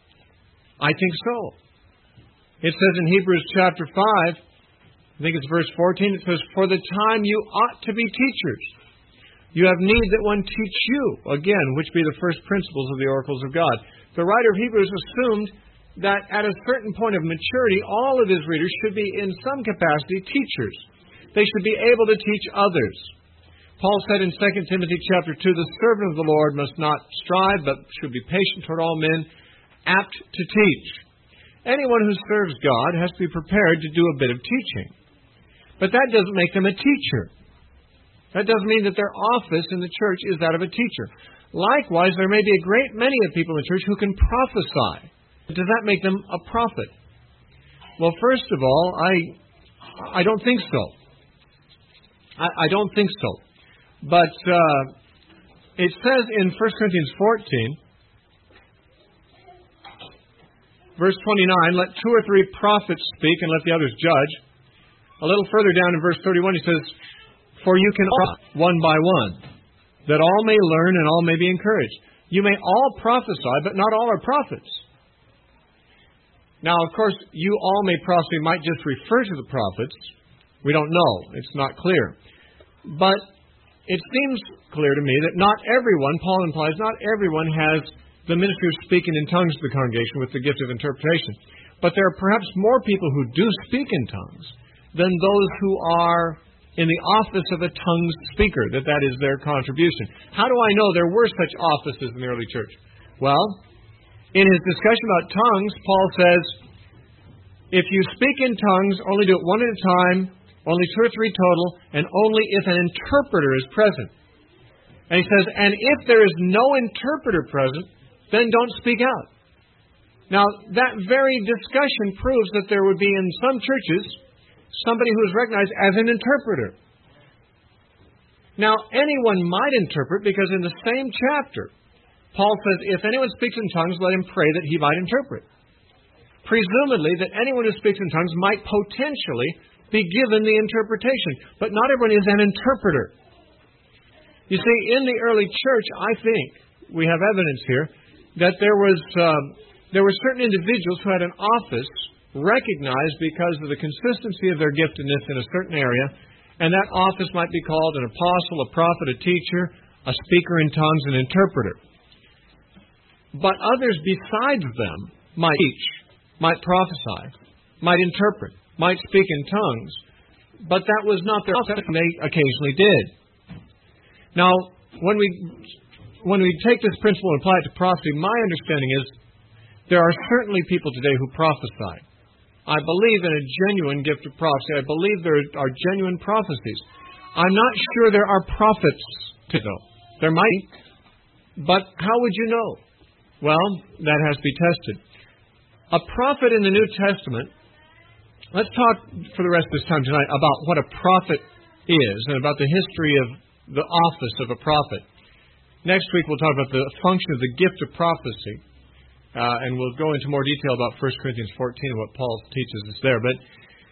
I think so. It says in Hebrews chapter five, I think it's verse fourteen, it says, "For the time you ought to be teachers. You have need that one teach you, again, which be the first principles of the oracles of God." The writer of Hebrews assumed that at a certain point of maturity, all of his readers should be in some capacity teachers. They should be able to teach others. Paul said in Second Timothy chapter two, "The servant of the Lord must not strive, but should be patient toward all men, apt to teach." Anyone who serves God has to be prepared to do a bit of teaching. But that doesn't make them a teacher. That doesn't mean that their office in the church is that of a teacher. Likewise, there may be a great many of people in the church who can prophesy. But does that make them a prophet? Well, first of all, I I don't think so. I, I don't think so. But uh, it says in First Corinthians fourteen, Verse twenty-nine, let two or three prophets speak and let the others judge. A little further down in verse thirty-one, he says, for you can all one by one, that all may learn and all may be encouraged. You may all prophesy, but not all are prophets. Now, of course, you all may prophesy might just refer to the prophets. We don't know. It's not clear. But it seems clear to me that not everyone, Paul implies, not everyone has the ministry of speaking in tongues to the congregation with the gift of interpretation. But there are perhaps more people who do speak in tongues than those who are in the office of a tongues speaker, that that is their contribution. How do I know there were such offices in the early church? Well, in his discussion about tongues, Paul says, if you speak in tongues, only do it one at a time, only two or three total, and only if an interpreter is present. And he says, and if there is no interpreter present, then don't speak out. Now, that very discussion proves that there would be in some churches somebody who is recognized as an interpreter. Now, anyone might interpret because in the same chapter, Paul says, if anyone speaks in tongues, let him pray that he might interpret. Presumably, that anyone who speaks in tongues might potentially be given the interpretation. But not everyone is an interpreter. You see, in the early church, I think, we have evidence here, that there was um, there were certain individuals who had an office recognized because of the consistency of their giftedness in a certain area, and that office might be called an apostle, a prophet, a teacher, a speaker in tongues, an interpreter. But others besides them might teach, might prophesy, might interpret, might speak in tongues, but that was not their office. They occasionally did. Now, when we when we take this principle and apply it to prophecy, my understanding is there are certainly people today who prophesy. I believe in a genuine gift of prophecy. I believe there are genuine prophecies. I'm not sure there are prophets today, though. There might, but how would you know? Well, that has to be tested. A prophet in the New Testament, let's talk for the rest of this time tonight about what a prophet is and about the history of the office of a prophet. Next week we'll talk about the function of the gift of prophecy, uh, and we'll go into more detail about First Corinthians fourteen and what Paul teaches us there. But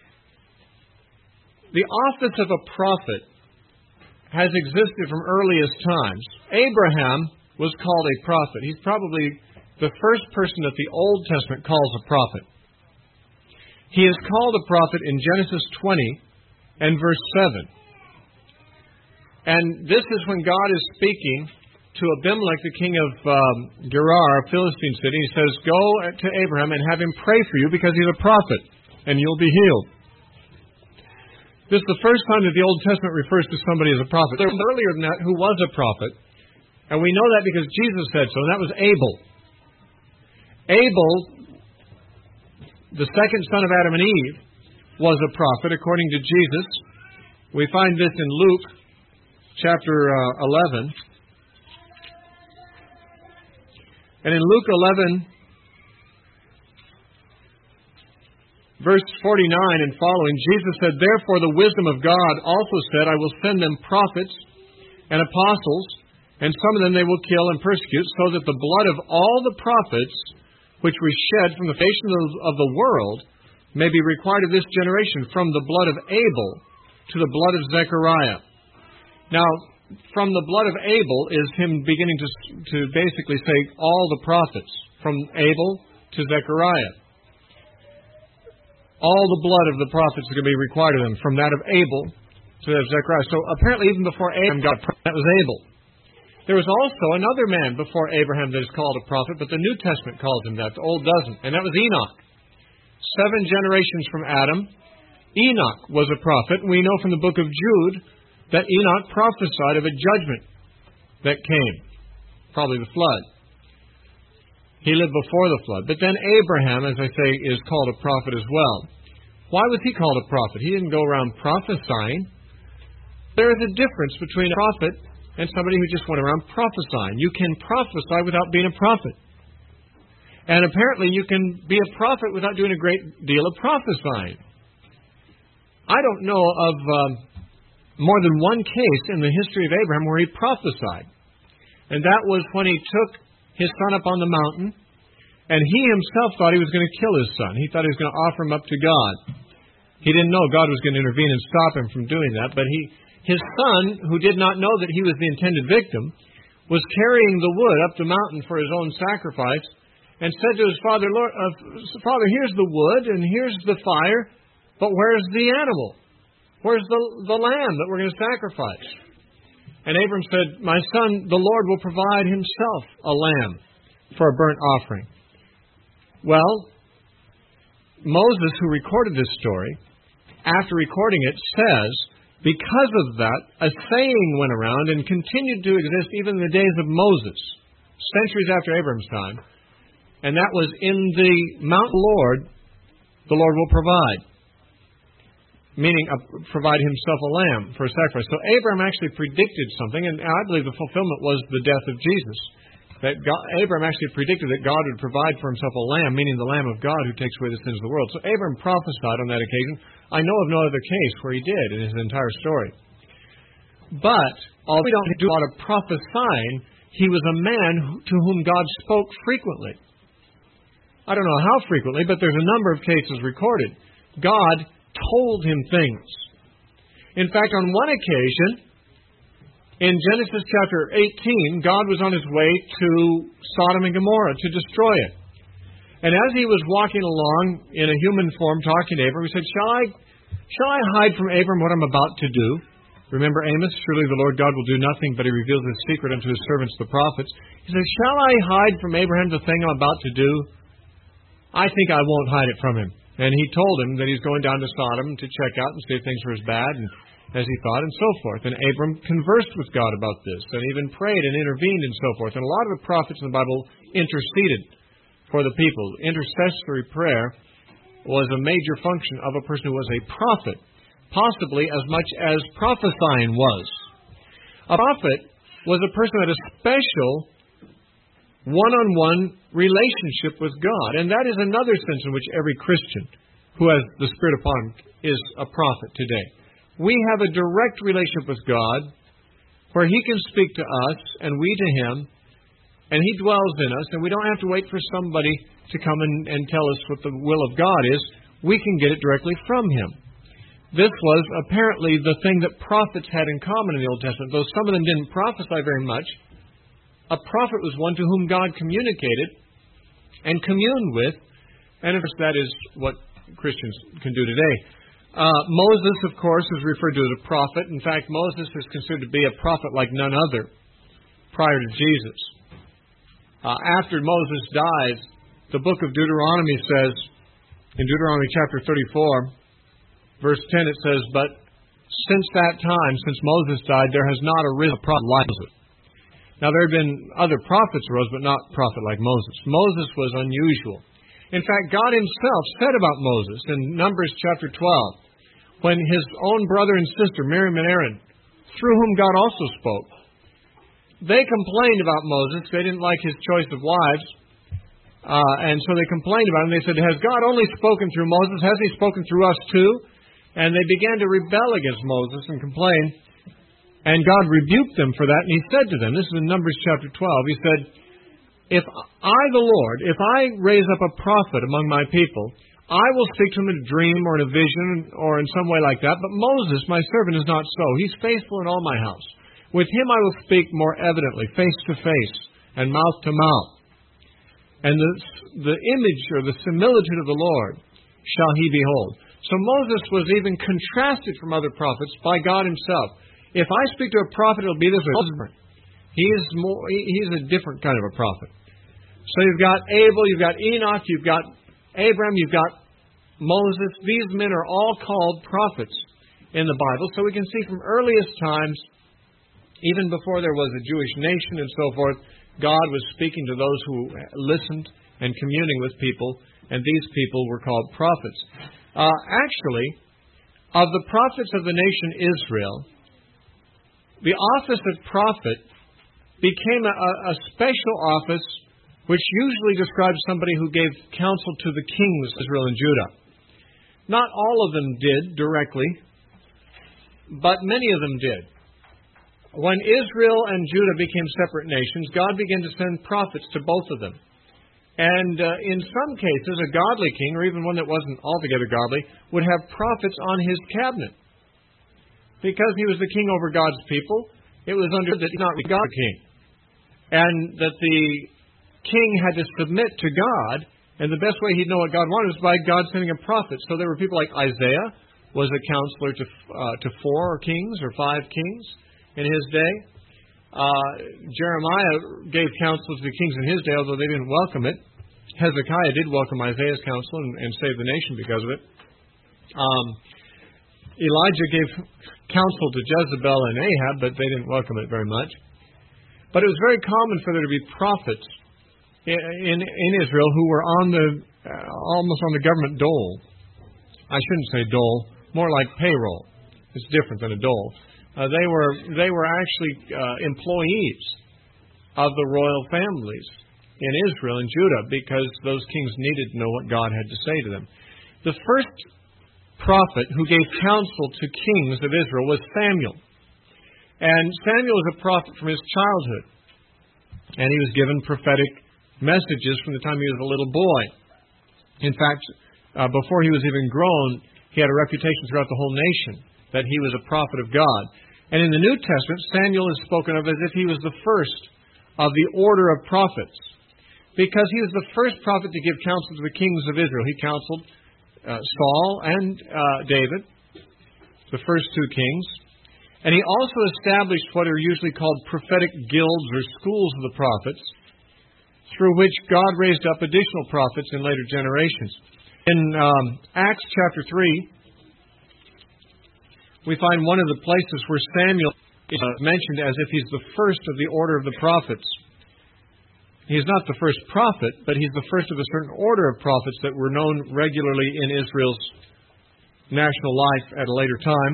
the office of a prophet has existed from earliest times. Abraham was called a prophet. He's probably the first person that the Old Testament calls a prophet. He is called a prophet in Genesis twenty and verse seven. And this is when God is speaking to Abimelech, the king of um, Gerar, a Philistine city. He says, go to Abraham and have him pray for you because he's a prophet, and you'll be healed. This is the first time that the Old Testament refers to somebody as a prophet. There was earlier than that who was a prophet, and we know that because Jesus said so, and that was Abel. Abel, the second son of Adam and Eve, was a prophet, according to Jesus. We find this in Luke chapter uh, eleven. And in Luke eleven, verse forty-nine and following, Jesus said, therefore the wisdom of God also said, I will send them prophets and apostles, and some of them they will kill and persecute, so that the blood of all the prophets which was shed from the face of the world may be required of this generation, from the blood of Abel to the blood of Zechariah. Now, from the blood of Abel is him beginning to, to basically say all the prophets, from Abel to Zechariah. All the blood of the prophets is going to be required of them, from that of Abel to that of Zechariah. So apparently even before Abraham got prophet, that was Abel. There was also another man before Abraham that is called a prophet, but the New Testament calls him that. The Old doesn't. And that was Enoch. Seven generations from Adam, Enoch was a prophet. We know from the book of Jude that Enoch prophesied of a judgment that came, probably the flood. He lived before the flood. But then Abraham, as I say, is called a prophet as well. Why was he called a prophet? He didn't go around prophesying. There is a difference between a prophet and somebody who just went around prophesying. You can prophesy without being a prophet. And apparently you can be a prophet without doing a great deal of prophesying. I don't know of um, more than one case in the history of Abraham where he prophesied. And that was when he took his son up on the mountain And he himself thought he was going to kill his son. He thought he was going to offer him up to God. He didn't know God was going to intervene and stop him from doing that. But he, his son, who did not know that he was the intended victim, was carrying the wood up the mountain for his own sacrifice, and said to his father, Lord, uh, Father, here's the wood and here's the fire, but where's the animal? Where's the, the lamb that we're going to sacrifice? And Abram said, My son, the Lord will provide himself a lamb for a burnt offering. Well, Moses, who recorded this story, after recording it, says, because of that, a saying went around and continued to exist even in the days of Moses, centuries after Abram's time, and that was, in the Mount Lord, the Lord will provide. Meaning, uh, provide himself a lamb for a sacrifice. So Abram actually predicted something, and I believe the fulfillment was the death of Jesus. That God, Abram actually predicted that God would provide for himself a lamb, meaning the Lamb of God who takes away the sins of the world. So Abram prophesied on that occasion. I know of no other case where he did in his entire story. But, although we don't do a lot of prophesying, he was a man to whom God spoke frequently. I don't know how frequently, but there's a number of cases recorded. God told him things. In fact, on one occasion, in Genesis chapter eighteen, God was on his way to Sodom and Gomorrah to destroy it. And as he was walking along in a human form talking to Abram, he said, Shall I, shall I hide from Abram what I'm about to do? Remember Amos, surely the Lord God will do nothing, but he reveals his secret unto his servants the prophets. He says, Shall I hide from Abraham the thing I'm about to do? I think I won't hide it from him. And he told him that he's going down to Sodom to check out and see if things were as bad and as he thought, and so forth. And Abram conversed with God about this, and even prayed and intervened and so forth. And a lot of the prophets in the Bible interceded for the people. Intercessory prayer was a major function of a person who was a prophet, possibly as much as prophesying was. A prophet was a person who had a special one-on-one relationship with God. And that is another sense in which every Christian who has the Spirit upon him is a prophet today. We have a direct relationship with God where He can speak to us and we to Him, and He dwells in us, and we don't have to wait for somebody to come and, and tell us what the will of God is. We can get it directly from Him. This was apparently the thing that prophets had in common in the Old Testament. Though some of them didn't prophesy very much, a prophet was one to whom God communicated and communed with, and of course that is what Christians can do today. Uh, Moses, of course, is referred to as a prophet. In fact, Moses is considered to be a prophet like none other prior to Jesus. Uh, after Moses dies, the book of Deuteronomy says, in Deuteronomy chapter thirty-four, verse ten, it says, But since that time, since Moses died, there has not arisen a prophet like Moses. Now, there have been other prophets arose, but not a prophet like Moses. Moses was unusual. In fact, God Himself said about Moses in Numbers chapter twelve, when his own brother and sister, Miriam and Aaron, through whom God also spoke, they complained about Moses. They didn't like his choice of wives, uh, and so they complained about him. They said, Has God only spoken through Moses? Has He spoken through us too? And they began to rebel against Moses and complain, and God rebuked them for that, and He said to them, this is in Numbers chapter twelve, He said, If I, the Lord, if I raise up a prophet among my people, I will speak to him in a dream or in a vision or in some way like that. But Moses, my servant, is not so. He's faithful in all my house. With him I will speak more evidently, face to face and mouth to mouth. And the, the image or the similitude of the Lord shall he behold. So Moses was even contrasted from other prophets by God Himself. If I speak to a prophet, it'll be this way. He is more, he's a different kind of a prophet. So you've got Abel, you've got Enoch, you've got Abraham, you've got Moses. These men are all called prophets in the Bible. So we can see from earliest times, even before there was a Jewish nation and so forth, God was speaking to those who listened and communing with people, and these people were called prophets. Uh, actually, of the prophets of the nation Israel, the office of prophet became a, a special office which usually describes somebody who gave counsel to the kings of Israel and Judah. Not all of them did directly, but many of them did. When Israel and Judah became separate nations, God began to send prophets to both of them. And uh, in some cases, a godly king, or even one that wasn't altogether godly, would have prophets on his cabinet. Because he was the king over God's people, it was understood that he's not God's king. And that the king had to submit to God, and the best way he'd know what God wanted was by God sending a prophet. So there were people like Isaiah, was a counselor to uh, to four kings or five kings in his day. Uh, Jeremiah gave counsel to the kings in his day, although they didn't welcome it. Hezekiah did welcome Isaiah's counsel and, and saved the nation because of it. Um, Elijah gave counsel to Jezebel and Ahab, but they didn't welcome it very much. But it was very common for there to be prophets in, in, in Israel who were on the uh, almost on the government dole. I shouldn't say dole, more like payroll. It's different than a dole. Uh, they were they were actually uh, employees of the royal families in Israel and Judah because those kings needed to know what God had to say to them. The first prophet who gave counsel to kings of Israel was Samuel. And Samuel was a prophet from his childhood. And he was given prophetic messages from the time he was a little boy. In fact, uh, before he was even grown, he had a reputation throughout the whole nation that he was a prophet of God. And in the New Testament, Samuel is spoken of as if he was the first of the order of prophets, because he was the first prophet to give counsel to the kings of Israel. He counseled uh, Saul and uh, David, the first two kings. And he also established what are usually called prophetic guilds or schools of the prophets, through which God raised up additional prophets in later generations. In um, Acts chapter three, we find one of the places where Samuel is mentioned as if he's the first of the order of the prophets. He's not the first prophet, but he's the first of a certain order of prophets that were known regularly in Israel's national life at a later time.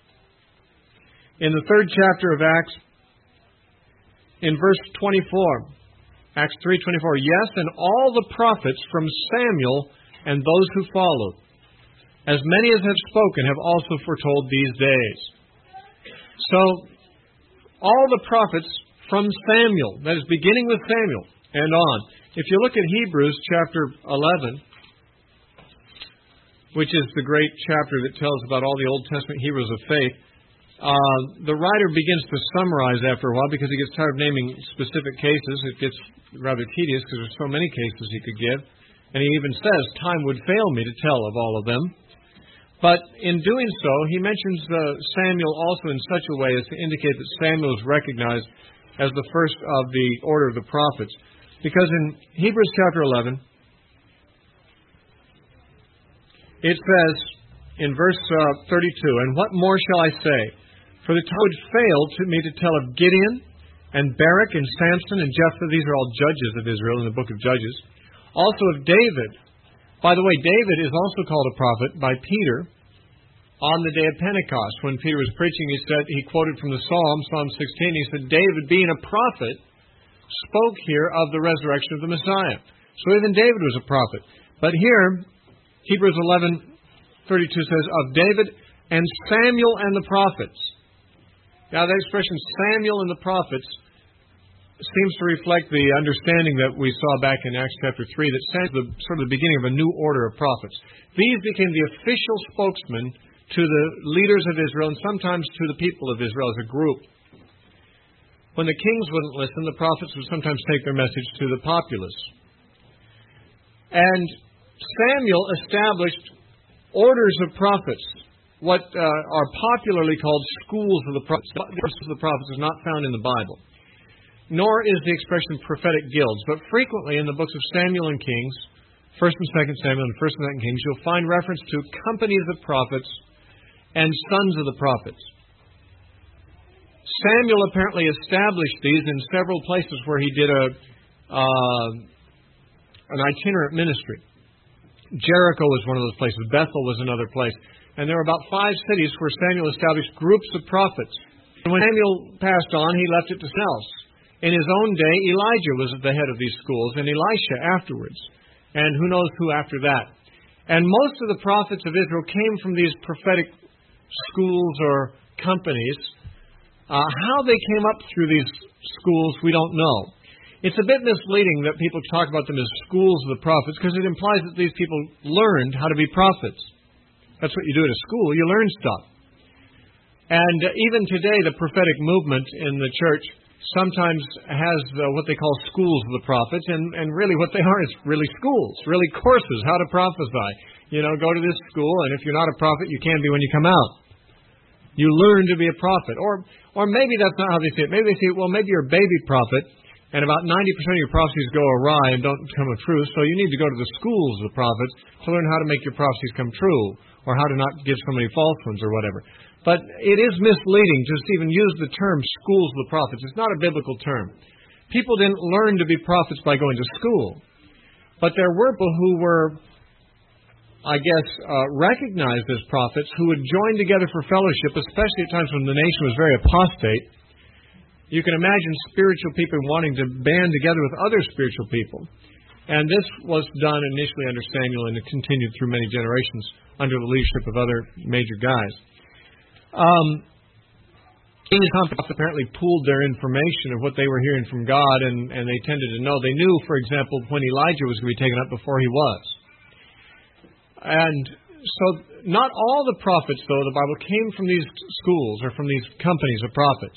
In the third chapter of Acts, in verse twenty-four, Acts three twenty-four, yes, and all the prophets from Samuel and those who followed, as many as have spoken, have also foretold these days. So, all the prophets from Samuel, that is beginning with Samuel and on. If you look at Hebrews chapter eleven, which is the great chapter that tells about all the Old Testament heroes of faith, uh, the writer begins to summarize after a while because he gets tired of naming specific cases. It gets rather tedious because there's so many cases he could give. And he even says, time would fail me to tell of all of them. But in doing so, he mentions uh, Samuel also in such a way as to indicate that Samuel is recognized as the first of the order of the prophets. Because in Hebrews chapter eleven, it says in verse uh, thirty-two, and what more shall I say? For the time would fail to me to tell of Gideon and Barak and Samson and Jephthah. These are all judges of Israel in the book of Judges. Also of David. By the way, David is also called a prophet by Peter on the day of Pentecost. When Peter was preaching, he said, he quoted from the Psalm, Psalm sixteen, he said, David, being a prophet, spoke here of the resurrection of the Messiah. So even David was a prophet. But here, Hebrews eleven thirty-two says, of David and Samuel and the prophets. Now, the expression Samuel and the prophets seems to reflect the understanding that we saw back in Acts chapter three, that Samuel was the, sort of the beginning of a new order of prophets. These became the official spokesmen to the leaders of Israel and sometimes to the people of Israel as a group. When the kings wouldn't listen, the prophets would sometimes take their message to the populace. And Samuel established orders of prophets, what uh, are popularly called schools of the prophets. The orders of the prophets is not found in the Bible, nor is the expression prophetic guilds. But frequently in the books of Samuel and Kings, First and Second Samuel and First and Second Kings, you'll find reference to companies of prophets and sons of the prophets. Samuel apparently established these in several places where he did a uh, an itinerant ministry. Jericho was one of those places. Bethel was another place. And there were about five cities where Samuel established groups of prophets. And when Samuel passed on, he left it to someone else. In his own day, Elijah was at the head of these schools, and Elisha afterwards. And who knows who after that. And most of the prophets of Israel came from these prophetic schools or companies. Uh, how they came up through these schools, we don't know. It's a bit misleading that people talk about them as schools of the prophets because it implies that these people learned how to be prophets. That's what you do at a school. You learn stuff. And uh, even today, the prophetic movement in the church sometimes has uh, what they call schools of the prophets, and, and really what they are is really schools, really courses, how to prophesy. You know, go to this school, and if you're not a prophet, you can be when you come out. You learn to be a prophet. Or, or maybe that's not how they see it. Maybe they see it, well, maybe you're a baby prophet, and about ninety percent of your prophecies go awry and don't come true, so you need to go to the schools of the prophets to learn how to make your prophecies come true, or how to not give so many false ones or whatever. But it is misleading to even use the term schools of the prophets. It's not a biblical term. People didn't learn to be prophets by going to school. But there were people who were, I guess, uh, recognized as prophets who would join together for fellowship, especially at times when the nation was very apostate. You can imagine spiritual people wanting to band together with other spiritual people. And this was done initially under Samuel and it continued through many generations under the leadership of other major guys. Um, King and Comfort apparently pooled their information of what they were hearing from God, and, and they tended to know. They knew, for example, when Elijah was going to be taken up before he was. And so not all the prophets, though, the Bible came from these schools or from these companies of prophets.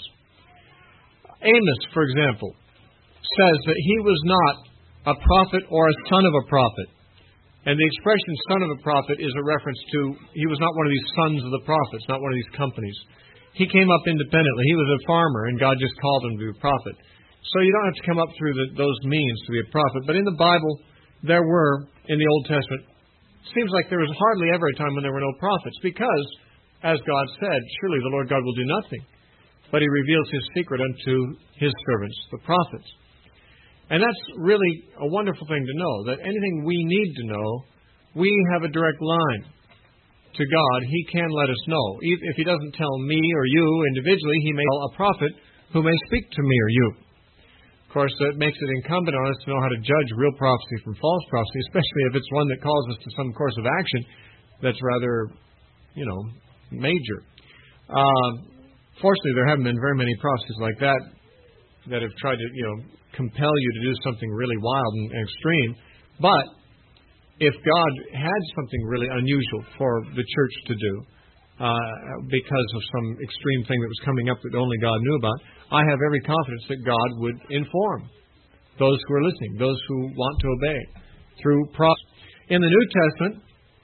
Amos, for example, says that he was not a prophet or a son of a prophet. And the expression son of a prophet is a reference to, he was not one of these sons of the prophets, not one of these companies. He came up independently. He was a farmer, and God just called him to be a prophet. So you don't have to come up through the, those means to be a prophet. But in the Bible, there were, in the Old Testament, it seems like there was hardly ever a time when there were no prophets, because, as God said, surely the Lord God will do nothing, but He reveals His secret unto His servants, the prophets. And that's really a wonderful thing to know, that anything we need to know, we have a direct line to God. He can let us know. If He doesn't tell me or you individually, He may tell a prophet who may speak to me or you. Of course, it makes it incumbent on us to know how to judge real prophecy from false prophecy, especially if it's one that calls us to some course of action that's rather, you know, major. Uh, fortunately, there haven't been very many prophecies like that that have tried to, you know, compel you to do something really wild and extreme. But if God had something really unusual for the church to do, uh, because of some extreme thing that was coming up that only God knew about, I have every confidence that God would inform those who are listening, those who want to obey, through prophets. In the New Testament,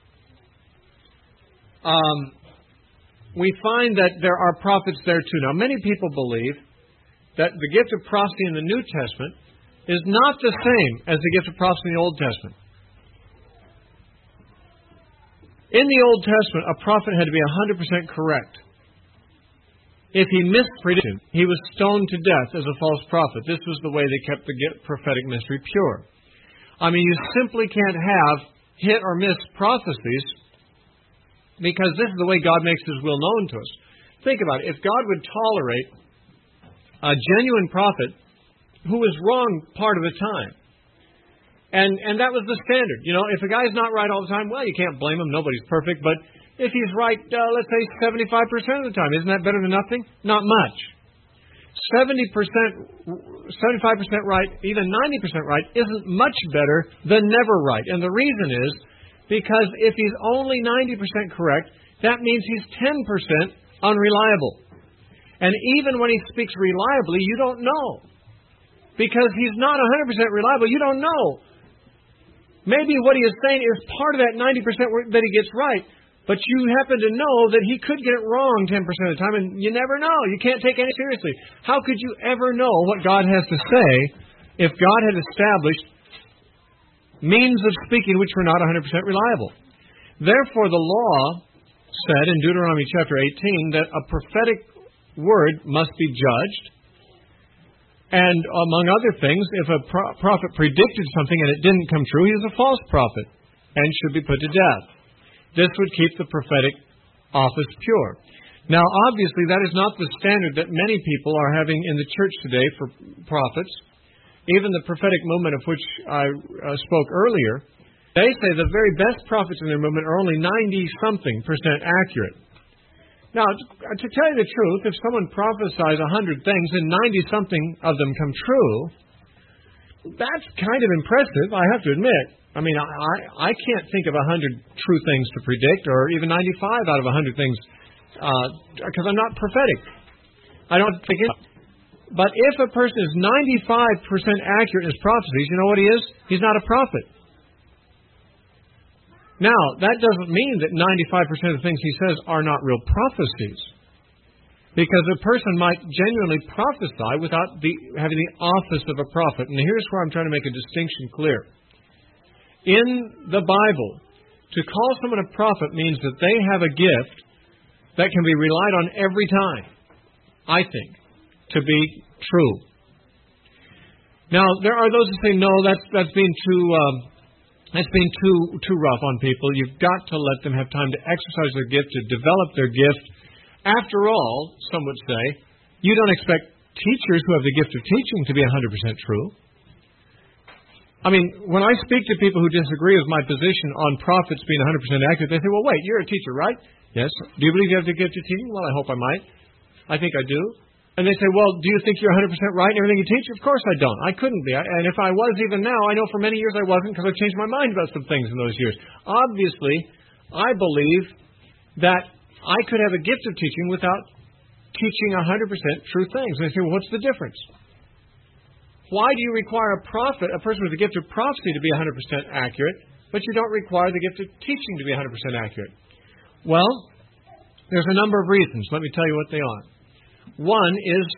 um, we find that there are prophets there too. Now, many people believe that the gift of prophecy in the New Testament is not the same as the gift of prophecy in the Old Testament. In the Old Testament, a prophet had to be one hundred percent correct. If he missed prediction, he was stoned to death as a false prophet. This was the way they kept the prophetic mystery pure. I mean, you simply can't have hit or miss prophecies, because this is the way God makes His will known to us. Think about it. If God would tolerate a genuine prophet who was wrong part of the time, and and that was the standard. You know, if a guy's not right all the time, well, you can't blame him. Nobody's perfect. But if he's right, uh, let's say seventy-five percent of the time, isn't that better than nothing? Not much. seventy percent, seventy-five percent right, even ninety percent right, isn't much better than never right. And the reason is because if he's only ninety percent correct, that means he's ten percent unreliable. And even when he speaks reliably, you don't know. Because he's not one hundred percent reliable, you don't know. Maybe what he is saying is part of that ninety percent that he gets right, but you happen to know that he could get it wrong ten percent of the time, and you never know. You can't take it seriously. How could you ever know what God has to say if God had established means of speaking which were not one hundred percent reliable? Therefore, the law said in Deuteronomy chapter eighteen that a prophetic word must be judged. And among other things, if a pro- prophet predicted something and it didn't come true, he was a false prophet and should be put to death. This would keep the prophetic office pure. Now, obviously, that is not the standard that many people are having in the church today for prophets. Even the prophetic movement of which I uh, spoke earlier, they say the very best prophets in their movement are only ninety-something percent accurate. Now, to tell you the truth, if someone prophesies a hundred things and ninety-something of them come true, that's kind of impressive, I have to admit. I mean, I, I, I can't think of a hundred true things to predict, or even ninety-five out of a hundred things, because uh, I'm not prophetic. I don't think it. But if a person is ninety-five percent accurate in his prophecies, you know what he is? He's not a prophet. Now, that doesn't mean that ninety-five percent of the things he says are not real prophecies. Because a person might genuinely prophesy without the, having the office of a prophet. And here's where I'm trying to make a distinction clear. In the Bible, to call someone a prophet means that they have a gift that can be relied on every time, I think, to be true. Now, there are those who say, no, that's that's being too um, that's being too too rough on people. You've got to let them have time to exercise their gift, to develop their gift. After all, some would say, you don't expect teachers who have the gift of teaching to be one hundred percent true. I mean, when I speak to people who disagree with my position on prophets being one hundred percent accurate, they say, well, wait, you're a teacher, right? Yes. Do you believe you have the gift of teaching? Well, I hope I might. I think I do. And they say, well, do you think you're one hundred percent right in everything you teach? Of course I don't. I couldn't be. And if I was even now, I know for many years I wasn't, because I've changed my mind about some things in those years. Obviously, I believe that I could have a gift of teaching without teaching one hundred percent true things. And they say, well, what's the difference? Why do you require a prophet, a person with a gift of prophecy, to be one hundred percent accurate, but you don't require the gift of teaching to be one hundred percent accurate? Well, there's a number of reasons. Let me tell you what they are. One is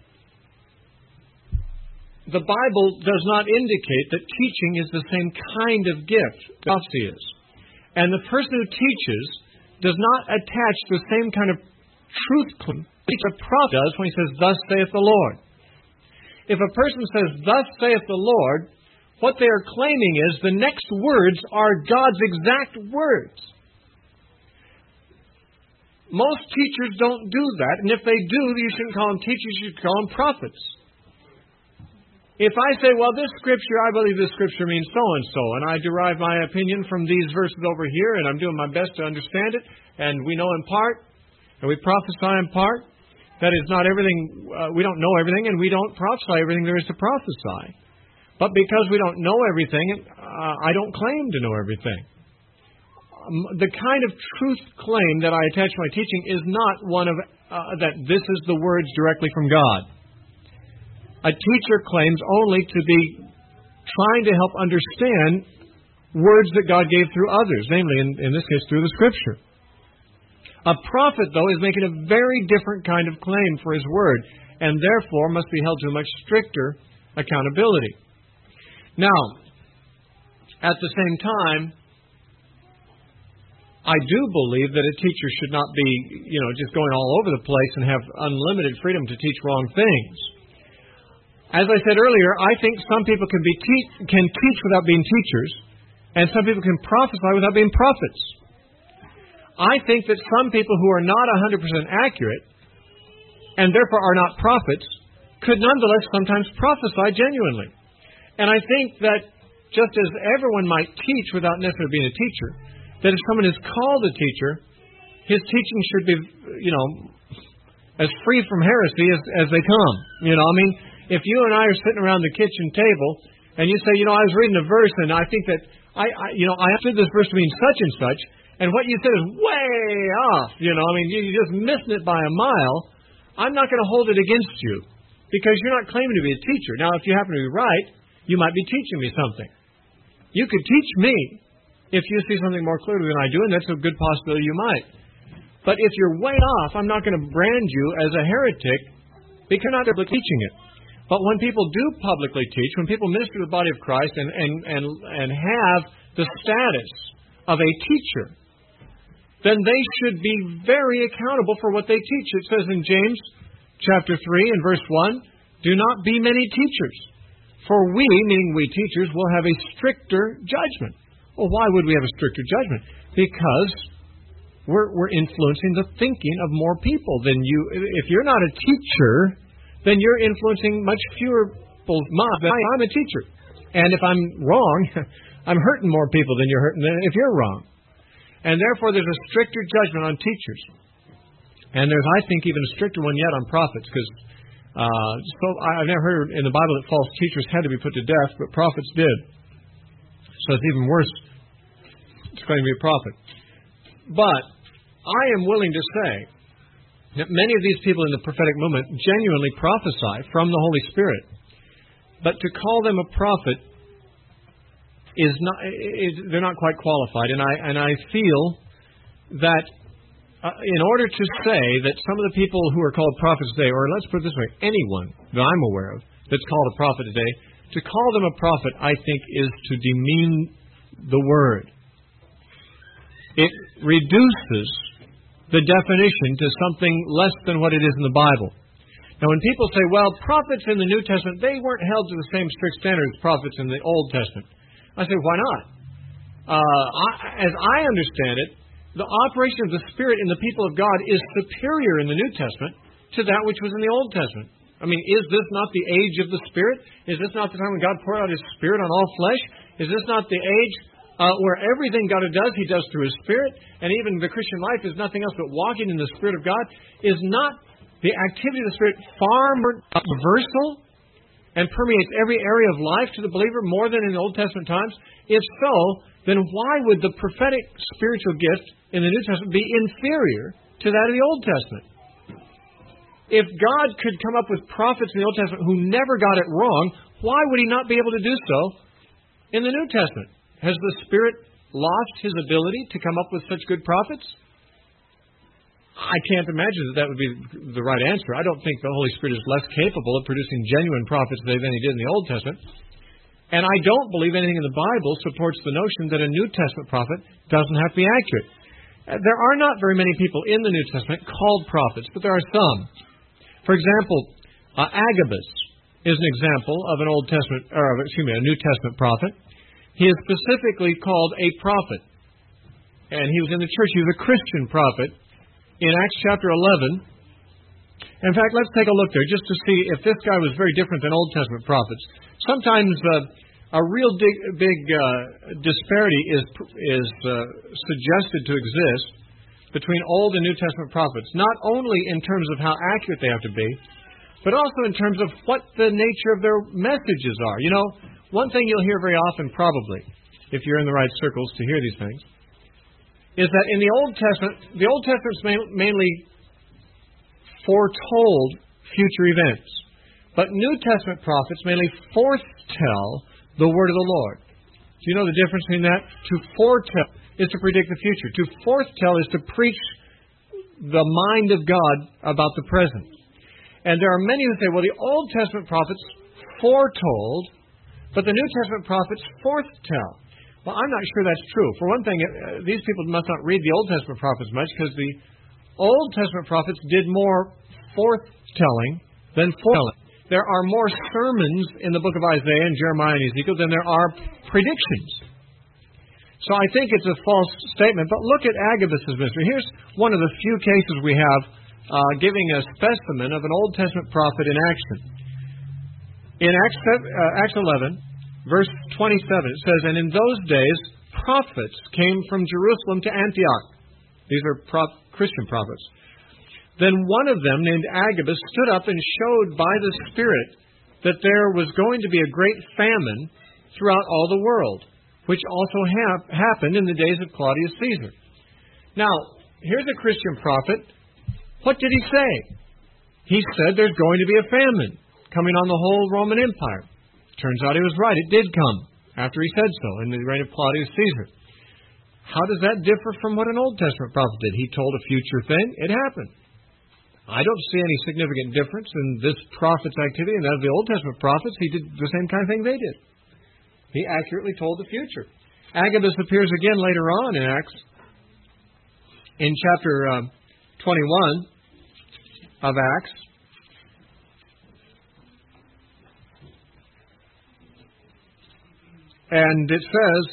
the Bible does not indicate that teaching is the same kind of gift that prophecy is. And the person who teaches does not attach the same kind of truth claim that a prophet does when he says, thus saith the Lord. If a person says, thus saith the Lord, what they are claiming is the next words are God's exact words. Most teachers don't do that, and if they do, you shouldn't call them teachers, you should call them prophets. If I say, well, this Scripture, I believe this Scripture means so-and-so, and I derive my opinion from these verses over here, and I'm doing my best to understand it, and we know in part, and we prophesy in part, that is not everything, uh, we don't know everything, and we don't prophesy everything there is to prophesy. But because we don't know everything, uh, I don't claim to know everything. Um, the kind of truth claim that I attach to my teaching is not one of uh, that this is the words directly from God. A teacher claims only to be trying to help understand words that God gave through others, namely, in, in this case, through the Scripture. A prophet, though, is making a very different kind of claim for his word, and therefore must be held to a much stricter accountability. Now, at the same time, I do believe that a teacher should not be, you know, just going all over the place and have unlimited freedom to teach wrong things. As I said earlier, I think some people can be te- can teach without being teachers, and some people can prophesy without being prophets. I think that some people who are not one hundred percent accurate, and therefore are not prophets, could nonetheless sometimes prophesy genuinely. And I think that just as everyone might teach without necessarily being a teacher, that if someone is called a teacher, his teaching should be, you know, as free from heresy as, as they come. You know, I mean, if you and I are sitting around the kitchen table, and you say, you know, I was reading a verse, and I think that, I, I you know, I understood this verse to mean such and such, and what you said is way off, you know, I mean, you're just missing it by a mile, I'm not going to hold it against you, because you're not claiming to be a teacher. Now, if you happen to be right, you might be teaching me something. You could teach me if you see something more clearly than I do, and that's a good possibility you might. But if you're way off, I'm not going to brand you as a heretic, because you're not teaching it. But when people do publicly teach, when people minister to the body of Christ and, and, and, and have the status of a teacher, then they should be very accountable for what they teach. It says in James chapter three and verse one, do not be many teachers, for we, meaning we teachers, will have a stricter judgment. Well, why would we have a stricter judgment? Because we're, we're influencing the thinking of more people than you. If you're not a teacher, then you're influencing much fewer people's minds. I'm a teacher. And if I'm wrong, I'm hurting more people than you're hurting than if you're wrong. And therefore, there's a stricter judgment on teachers. And there's, I think, even a stricter one yet on prophets, because Uh, so I've never heard in the Bible that false teachers had to be put to death, but prophets did. So it's even worse to claim to be a prophet. But I am willing to say that many of these people in the prophetic movement genuinely prophesy from the Holy Spirit. But to call them a prophet is not, is, they're not quite qualified. And I, and I feel that uh, in order to say that some of the people who are called prophets today, or let's put it this way, anyone that I'm aware of that's called a prophet today, to call them a prophet, I think, is to demean the word. It reduces the definition to something less than what it is in the Bible. Now, when people say, well, prophets in the New Testament, they weren't held to the same strict standard as prophets in the Old Testament. I say, why not? Uh, I, as I understand it, the operation of the Spirit in the people of God is superior in the New Testament to that which was in the Old Testament. I mean, is this not the age of the Spirit? Is this not the time when God poured out His Spirit on all flesh? Is this not the age uh, where everything God does, He does through His Spirit? And even the Christian life is nothing else but walking in the Spirit of God. Is not the activity of the Spirit far more universal and permeates every area of life to the believer more than in the Old Testament times? If so, then why would the prophetic spiritual gift in the New Testament be inferior to that of the Old Testament? If God could come up with prophets in the Old Testament who never got it wrong, why would He not be able to do so in the New Testament? Has the Spirit lost His ability to come up with such good prophets? I can't imagine that that would be the right answer. I don't think the Holy Spirit is less capable of producing genuine prophets today than He did in the Old Testament. And I don't believe anything in the Bible supports the notion that a New Testament prophet doesn't have to be accurate. There are not very many people in the New Testament called prophets, but there are some. For example, uh, Agabus is an example of an Old Testament, or excuse me, a New Testament prophet. He is specifically called a prophet, and he was in the church. He was a Christian prophet in Acts chapter eleven. In fact, let's take a look there just to see if this guy was very different than Old Testament prophets. Sometimes uh, a real big, big uh, disparity is is uh, suggested to exist between Old and New Testament prophets, not only in terms of how accurate they have to be, but also in terms of what the nature of their messages are. You know, one thing you'll hear very often, probably, if you're in the right circles to hear these things, is that in the Old Testament, the Old Testament's mainly foretold future events, but New Testament prophets mainly foretell the word of the Lord. Do you know the difference between that? To foretell is to predict the future. To foretell is to preach the mind of God about the present. And there are many who say, well, the Old Testament prophets foretold, but the New Testament prophets foretell. Well, I'm not sure that's true. For one thing, uh, these people must not read the Old Testament prophets much, because the Old Testament prophets did more foretelling than foretelling. There are more sermons in the book of Isaiah and Jeremiah and Ezekiel than there are predictions. So I think it's a false statement. But look at Agabus' ministry. Here's one of the few cases we have uh, giving a specimen of an Old Testament prophet in action. In Acts, uh, Acts eleven, verse twenty-seven, it says, "And in those days prophets came from Jerusalem to Antioch." These are pro- Christian prophets. "Then one of them, named Agabus, stood up and showed by the Spirit that there was going to be a great famine throughout all the world, which also hap- happened in the days of Claudius Caesar." Now, here's a Christian prophet. What did he say? He said there's going to be a famine coming on the whole Roman Empire. Turns out he was right. It did come after he said so in the reign of Claudius Caesar. How does that differ from what an Old Testament prophet did? He told a future thing. It happened. I don't see any significant difference in this prophet's activity and that of the Old Testament prophets. He did the same kind of thing they did. He accurately told the future. Agabus appears again later on in Acts, in chapter uh, twenty-one of Acts. And it says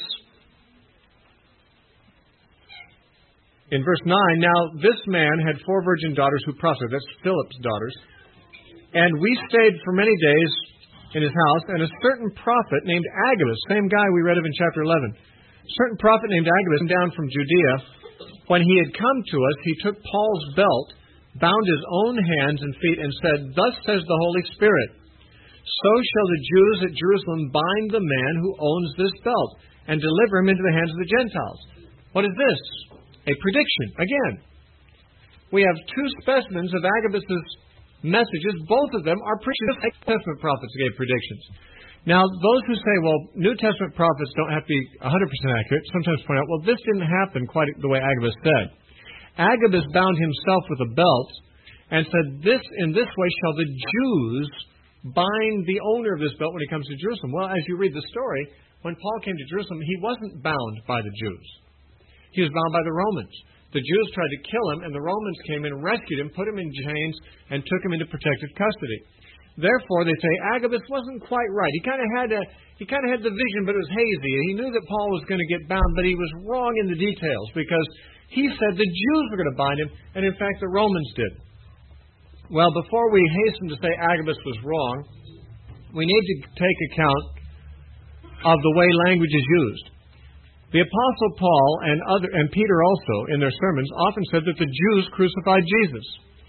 in verse nine, "Now this man had four virgin daughters who prophesied." That's Philip's daughters. "And we stayed for many days in his house, and a certain prophet named Agabus," same guy we read of in chapter eleven, "a certain prophet named Agabus came down from Judea. When he had come to us, he took Paul's belt bound his own hands and feet, and said, Thus says the Holy Spirit, So shall the Jews at Jerusalem bind the man who owns this belt, and deliver him into the hands of the Gentiles. What is this? A prediction. Again, we have two specimens of Agabus' messages. Both of them are predictions. New Testament prophets gave predictions. Now, those who say, well, New Testament prophets don't have to be one hundred percent accurate, sometimes point out, well, this didn't happen quite the way Agabus said. Agabus bound himself with a belt and said, this in this way shall the Jews bind the owner of this belt when he comes to Jerusalem. Well, as you read the story, when Paul came to Jerusalem, he wasn't bound by the Jews. He was bound by the Romans. The Jews tried to kill him, and the Romans came and rescued him, put him in chains, and took him into protective custody. Therefore, they say Agabus wasn't quite right. He kind of had a, he kind of had the vision, but it was hazy. He knew that Paul was going to get bound, but he was wrong in the details because he said the Jews were going to bind him, and in fact the Romans did. Well, before we hasten to say Agabus was wrong, we need to take account of the way language is used. The Apostle Paul and other and Peter also in their sermons often said that the Jews crucified Jesus.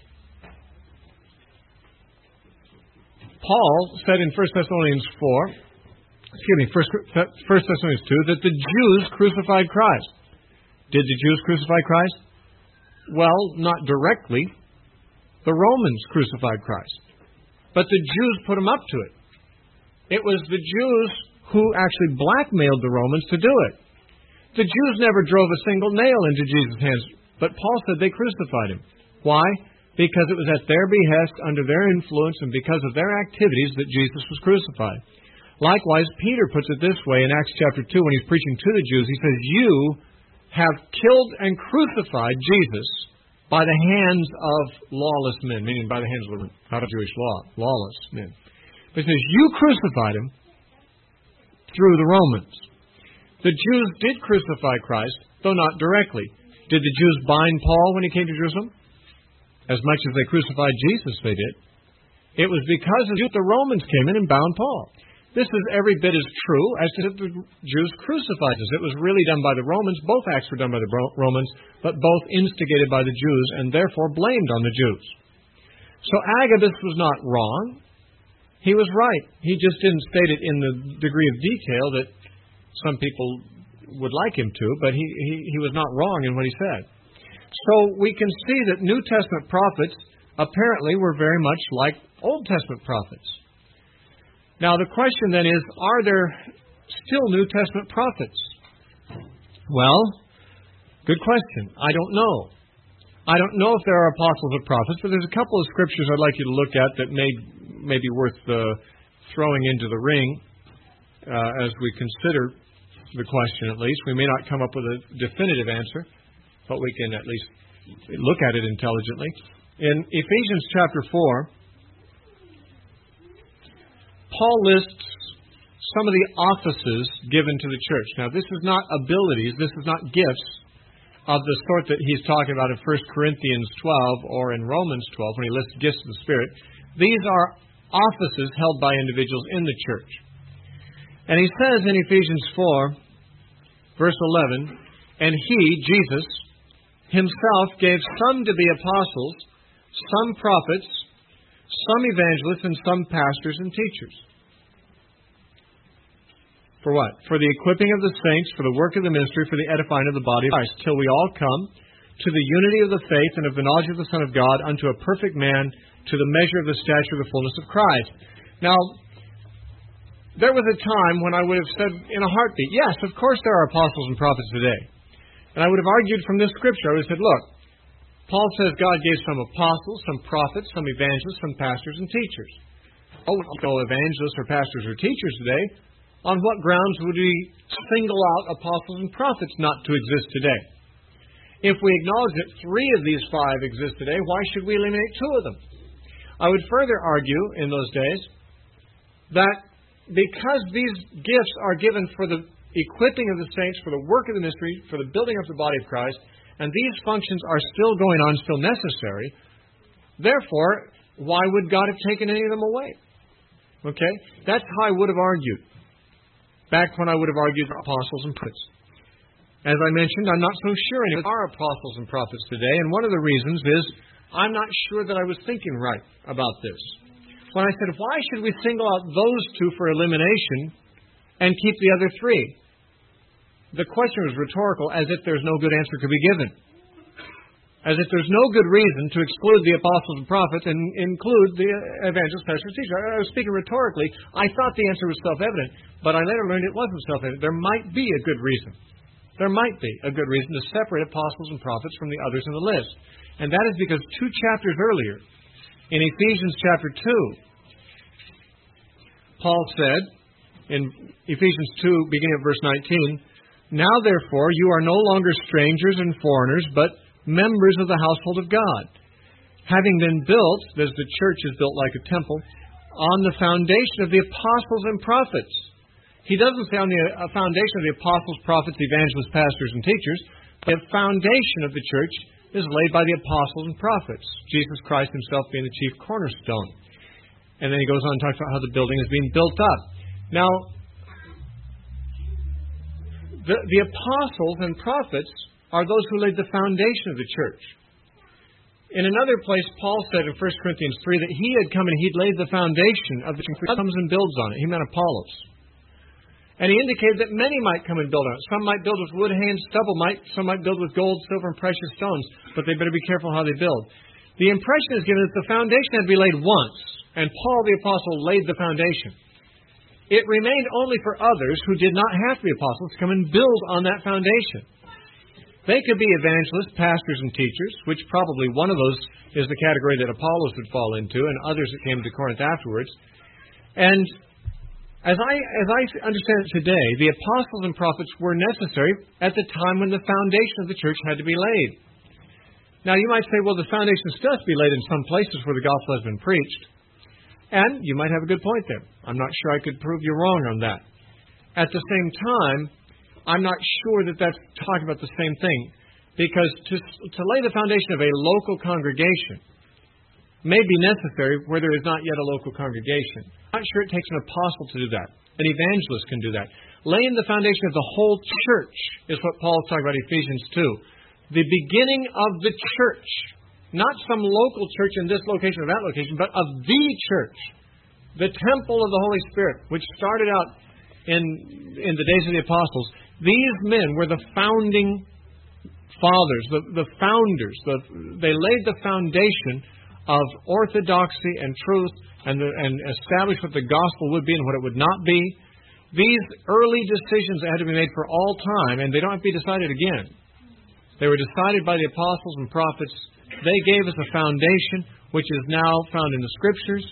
Paul said in First Thessalonians four, excuse me, First Thessalonians two, that the Jews crucified Christ. Did the Jews crucify Christ? Well, not directly. The Romans crucified Christ. But the Jews put him up to it. It was the Jews who actually blackmailed the Romans to do it. The Jews never drove a single nail into Jesus' hands, but Paul said they crucified him. Why? Because it was at their behest, under their influence, and because of their activities that Jesus was crucified. Likewise, Peter puts it this way in Acts chapter two when he's preaching to the Jews. He says, You have killed and crucified Jesus by the hands of lawless men, meaning by the hands of not of Jewish law, lawless men. But he says, You crucified him through the Romans. The Jews did crucify Christ, though not directly. Did the Jews bind Paul when he came to Jerusalem? As much as they crucified Jesus, they did. It was because of the Romans came in and bound Paul. This is every bit as true as that the Jews crucified us. It was really done by the Romans. Both acts were done by the Romans, but both instigated by the Jews and therefore blamed on the Jews. So Agabus was not wrong. He was right. He just didn't state it in the degree of detail that some people would like him to, but he, he, he was not wrong in what he said. So we can see that New Testament prophets apparently were very much like Old Testament prophets. Now the question then is, are there still New Testament prophets? Well, good question. I don't know. I don't know if there are apostles or prophets, but there's a couple of scriptures I'd like you to look at that may, may be worth uh, throwing into the ring uh, as we consider the question at least. We may not come up with a definitive answer, but we can at least look at it intelligently. In Ephesians chapter four, Paul lists some of the offices given to the church. Now, this is not abilities, this is not gifts of the sort that he's talking about in First Corinthians twelve or in Romans twelve when he lists gifts of the Spirit. These are offices held by individuals in the church. And he says in Ephesians four, verse eleven, And he, Jesus, himself gave some to be apostles, some prophets, some evangelists, and some pastors and teachers. For what? For the equipping of the saints, for the work of the ministry, for the edifying of the body of Christ, till we all come to the unity of the faith and of the knowledge of the Son of God, unto a perfect man, to the measure of the stature of the fullness of Christ. Now, there was a time when I would have said in a heartbeat, yes, of course there are apostles and prophets today. And I would have argued from this scripture, I would have said, look, Paul says God gave some apostles, some prophets, some evangelists, some pastors and teachers. Oh, no evangelists or pastors or teachers today. On what grounds would we single out apostles and prophets not to exist today? If we acknowledge that three of these five exist today, why should we eliminate two of them? I would further argue in those days that because these gifts are given for the equipping of the saints, for the work of the ministry, for the building up the body of Christ, and these functions are still going on, still necessary, therefore, why would God have taken any of them away? Okay? That's how I would have argued. Back when I would have argued for apostles and prophets. As I mentioned, I'm not so sure any of our apostles and prophets today, and one of the reasons is I'm not sure that I was thinking right about this. When I said, why should we single out those two for elimination and keep the other three? The question was rhetorical, as if there's no good answer to be given. As if there's no good reason to exclude the apostles and prophets and include the evangelists, pastors, teachers. I was speaking rhetorically. I thought the answer was self-evident, but I later learned it wasn't self-evident. There might be a good reason. There might be a good reason to separate apostles and prophets from the others in the list. And that is because two chapters earlier, in Ephesians chapter two, Paul said, in Ephesians two, beginning at verse nineteen, "Now therefore you are no longer strangers and foreigners, but members of the household of God, having been built," as the church is built like a temple, "on the foundation of the apostles and prophets." He doesn't say on the uh, foundation of the apostles, prophets, evangelists, pastors, and teachers. The foundation of the church is laid by the apostles and prophets, Jesus Christ himself being the chief cornerstone. And then he goes on and talks about how the building is being built up. Now, the, the apostles and prophets are those who laid the foundation of the church. In another place, Paul said in First Corinthians three that he had come and he'd laid the foundation of the church. He comes and builds on it. He meant Apollos. And he indicated that many might come and build on it. Some might build with wood, hay, and stubble. Might, some might build with gold, silver, and precious stones. But they better be careful how they build. The impression is given that the foundation had to be laid once. And Paul the Apostle laid the foundation. It remained only for others who did not have to be apostles to come and build on that foundation. They could be evangelists, pastors, and teachers, which probably one of those is the category that Apollos would fall into, and others that came to Corinth afterwards. And As I, as I understand it today, the apostles and prophets were necessary at the time when the foundation of the church had to be laid. Now, you might say, well, the foundation still has to be laid in some places where the gospel has been preached. And you might have a good point there. I'm not sure I could prove you wrong on that. At the same time, I'm not sure that that's talking about the same thing. Because to, to lay the foundation of a local congregation may be necessary where there is not yet a local congregation. I'm not sure it takes an apostle to do that. An evangelist can do that. Laying the foundation of the whole church is what Paul is talking about in Ephesians two. The beginning of the church. Not some local church in this location or that location, but of the church. The temple of the Holy Spirit, which started out in, in the days of the apostles. These men were the founding fathers, the, the founders. The, they laid the foundation of orthodoxy and truth and, the, and established what the gospel would be and what it would not be. These early decisions had to be made for all time, and they don't have to be decided again. They were decided by the apostles and prophets. They gave us a foundation which is now found in the Scriptures.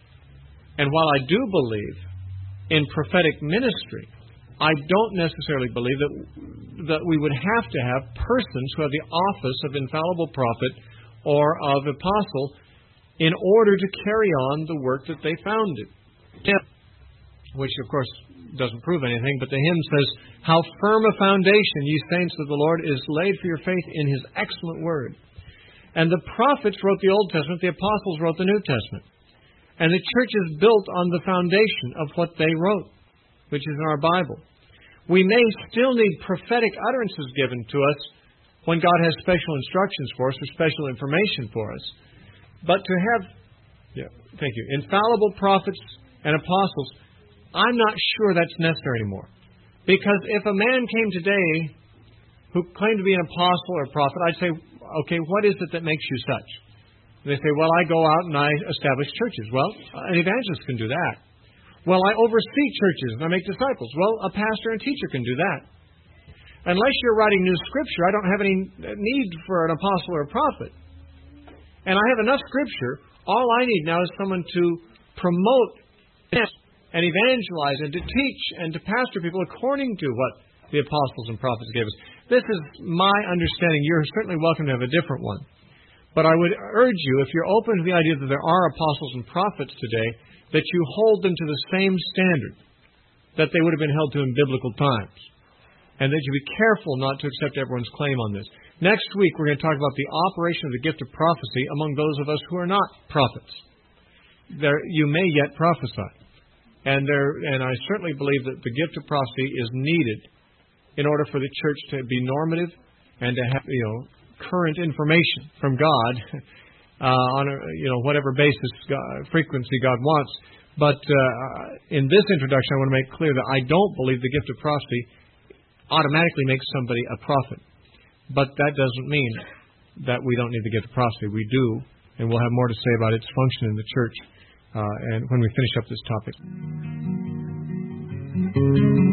And while I do believe in prophetic ministry, I don't necessarily believe that, that we would have to have persons who have the office of infallible prophet or of apostle in order to carry on the work that they founded. Which, of course, doesn't prove anything, but the hymn says, "How firm a foundation, ye saints of the Lord, is laid for your faith in His excellent word." And the prophets wrote the Old Testament, the apostles wrote the New Testament. And the church is built on the foundation of what they wrote, which is in our Bible. We may still need prophetic utterances given to us when God has special instructions for us or special information for us. But to have, yeah, thank you, infallible prophets and apostles, I'm not sure that's necessary anymore. Because if a man came today who claimed to be an apostle or a prophet, I'd say, okay, what is it that makes you such? They say, well, I go out and I establish churches. Well, an evangelist can do that. Well, I oversee churches and I make disciples. Well, a pastor and teacher can do that. Unless you're writing new Scripture, I don't have any need for an apostle or a prophet. And I have enough Scripture. All I need now is someone to promote and evangelize and to teach and to pastor people according to what the apostles and prophets gave us. This is my understanding. You're certainly welcome to have a different one. But I would urge you, if you're open to the idea that there are apostles and prophets today, that you hold them to the same standard that they would have been held to in biblical times. And that you be careful not to accept everyone's claim on this. Next week, we're going to talk about the operation of the gift of prophecy among those of us who are not prophets. There, you may yet prophesy. And, there, and I certainly believe that the gift of prophecy is needed in order for the church to be normative and to have, you know, current information from God uh, on a, you know, whatever basis, God, frequency God wants. But uh, in this introduction, I want to make clear that I don't believe the gift of prophecy automatically makes somebody a prophet. But that doesn't mean that we don't need the gift of prophecy. We do, and we'll have more to say about its function in the church uh, and when we finish up this topic.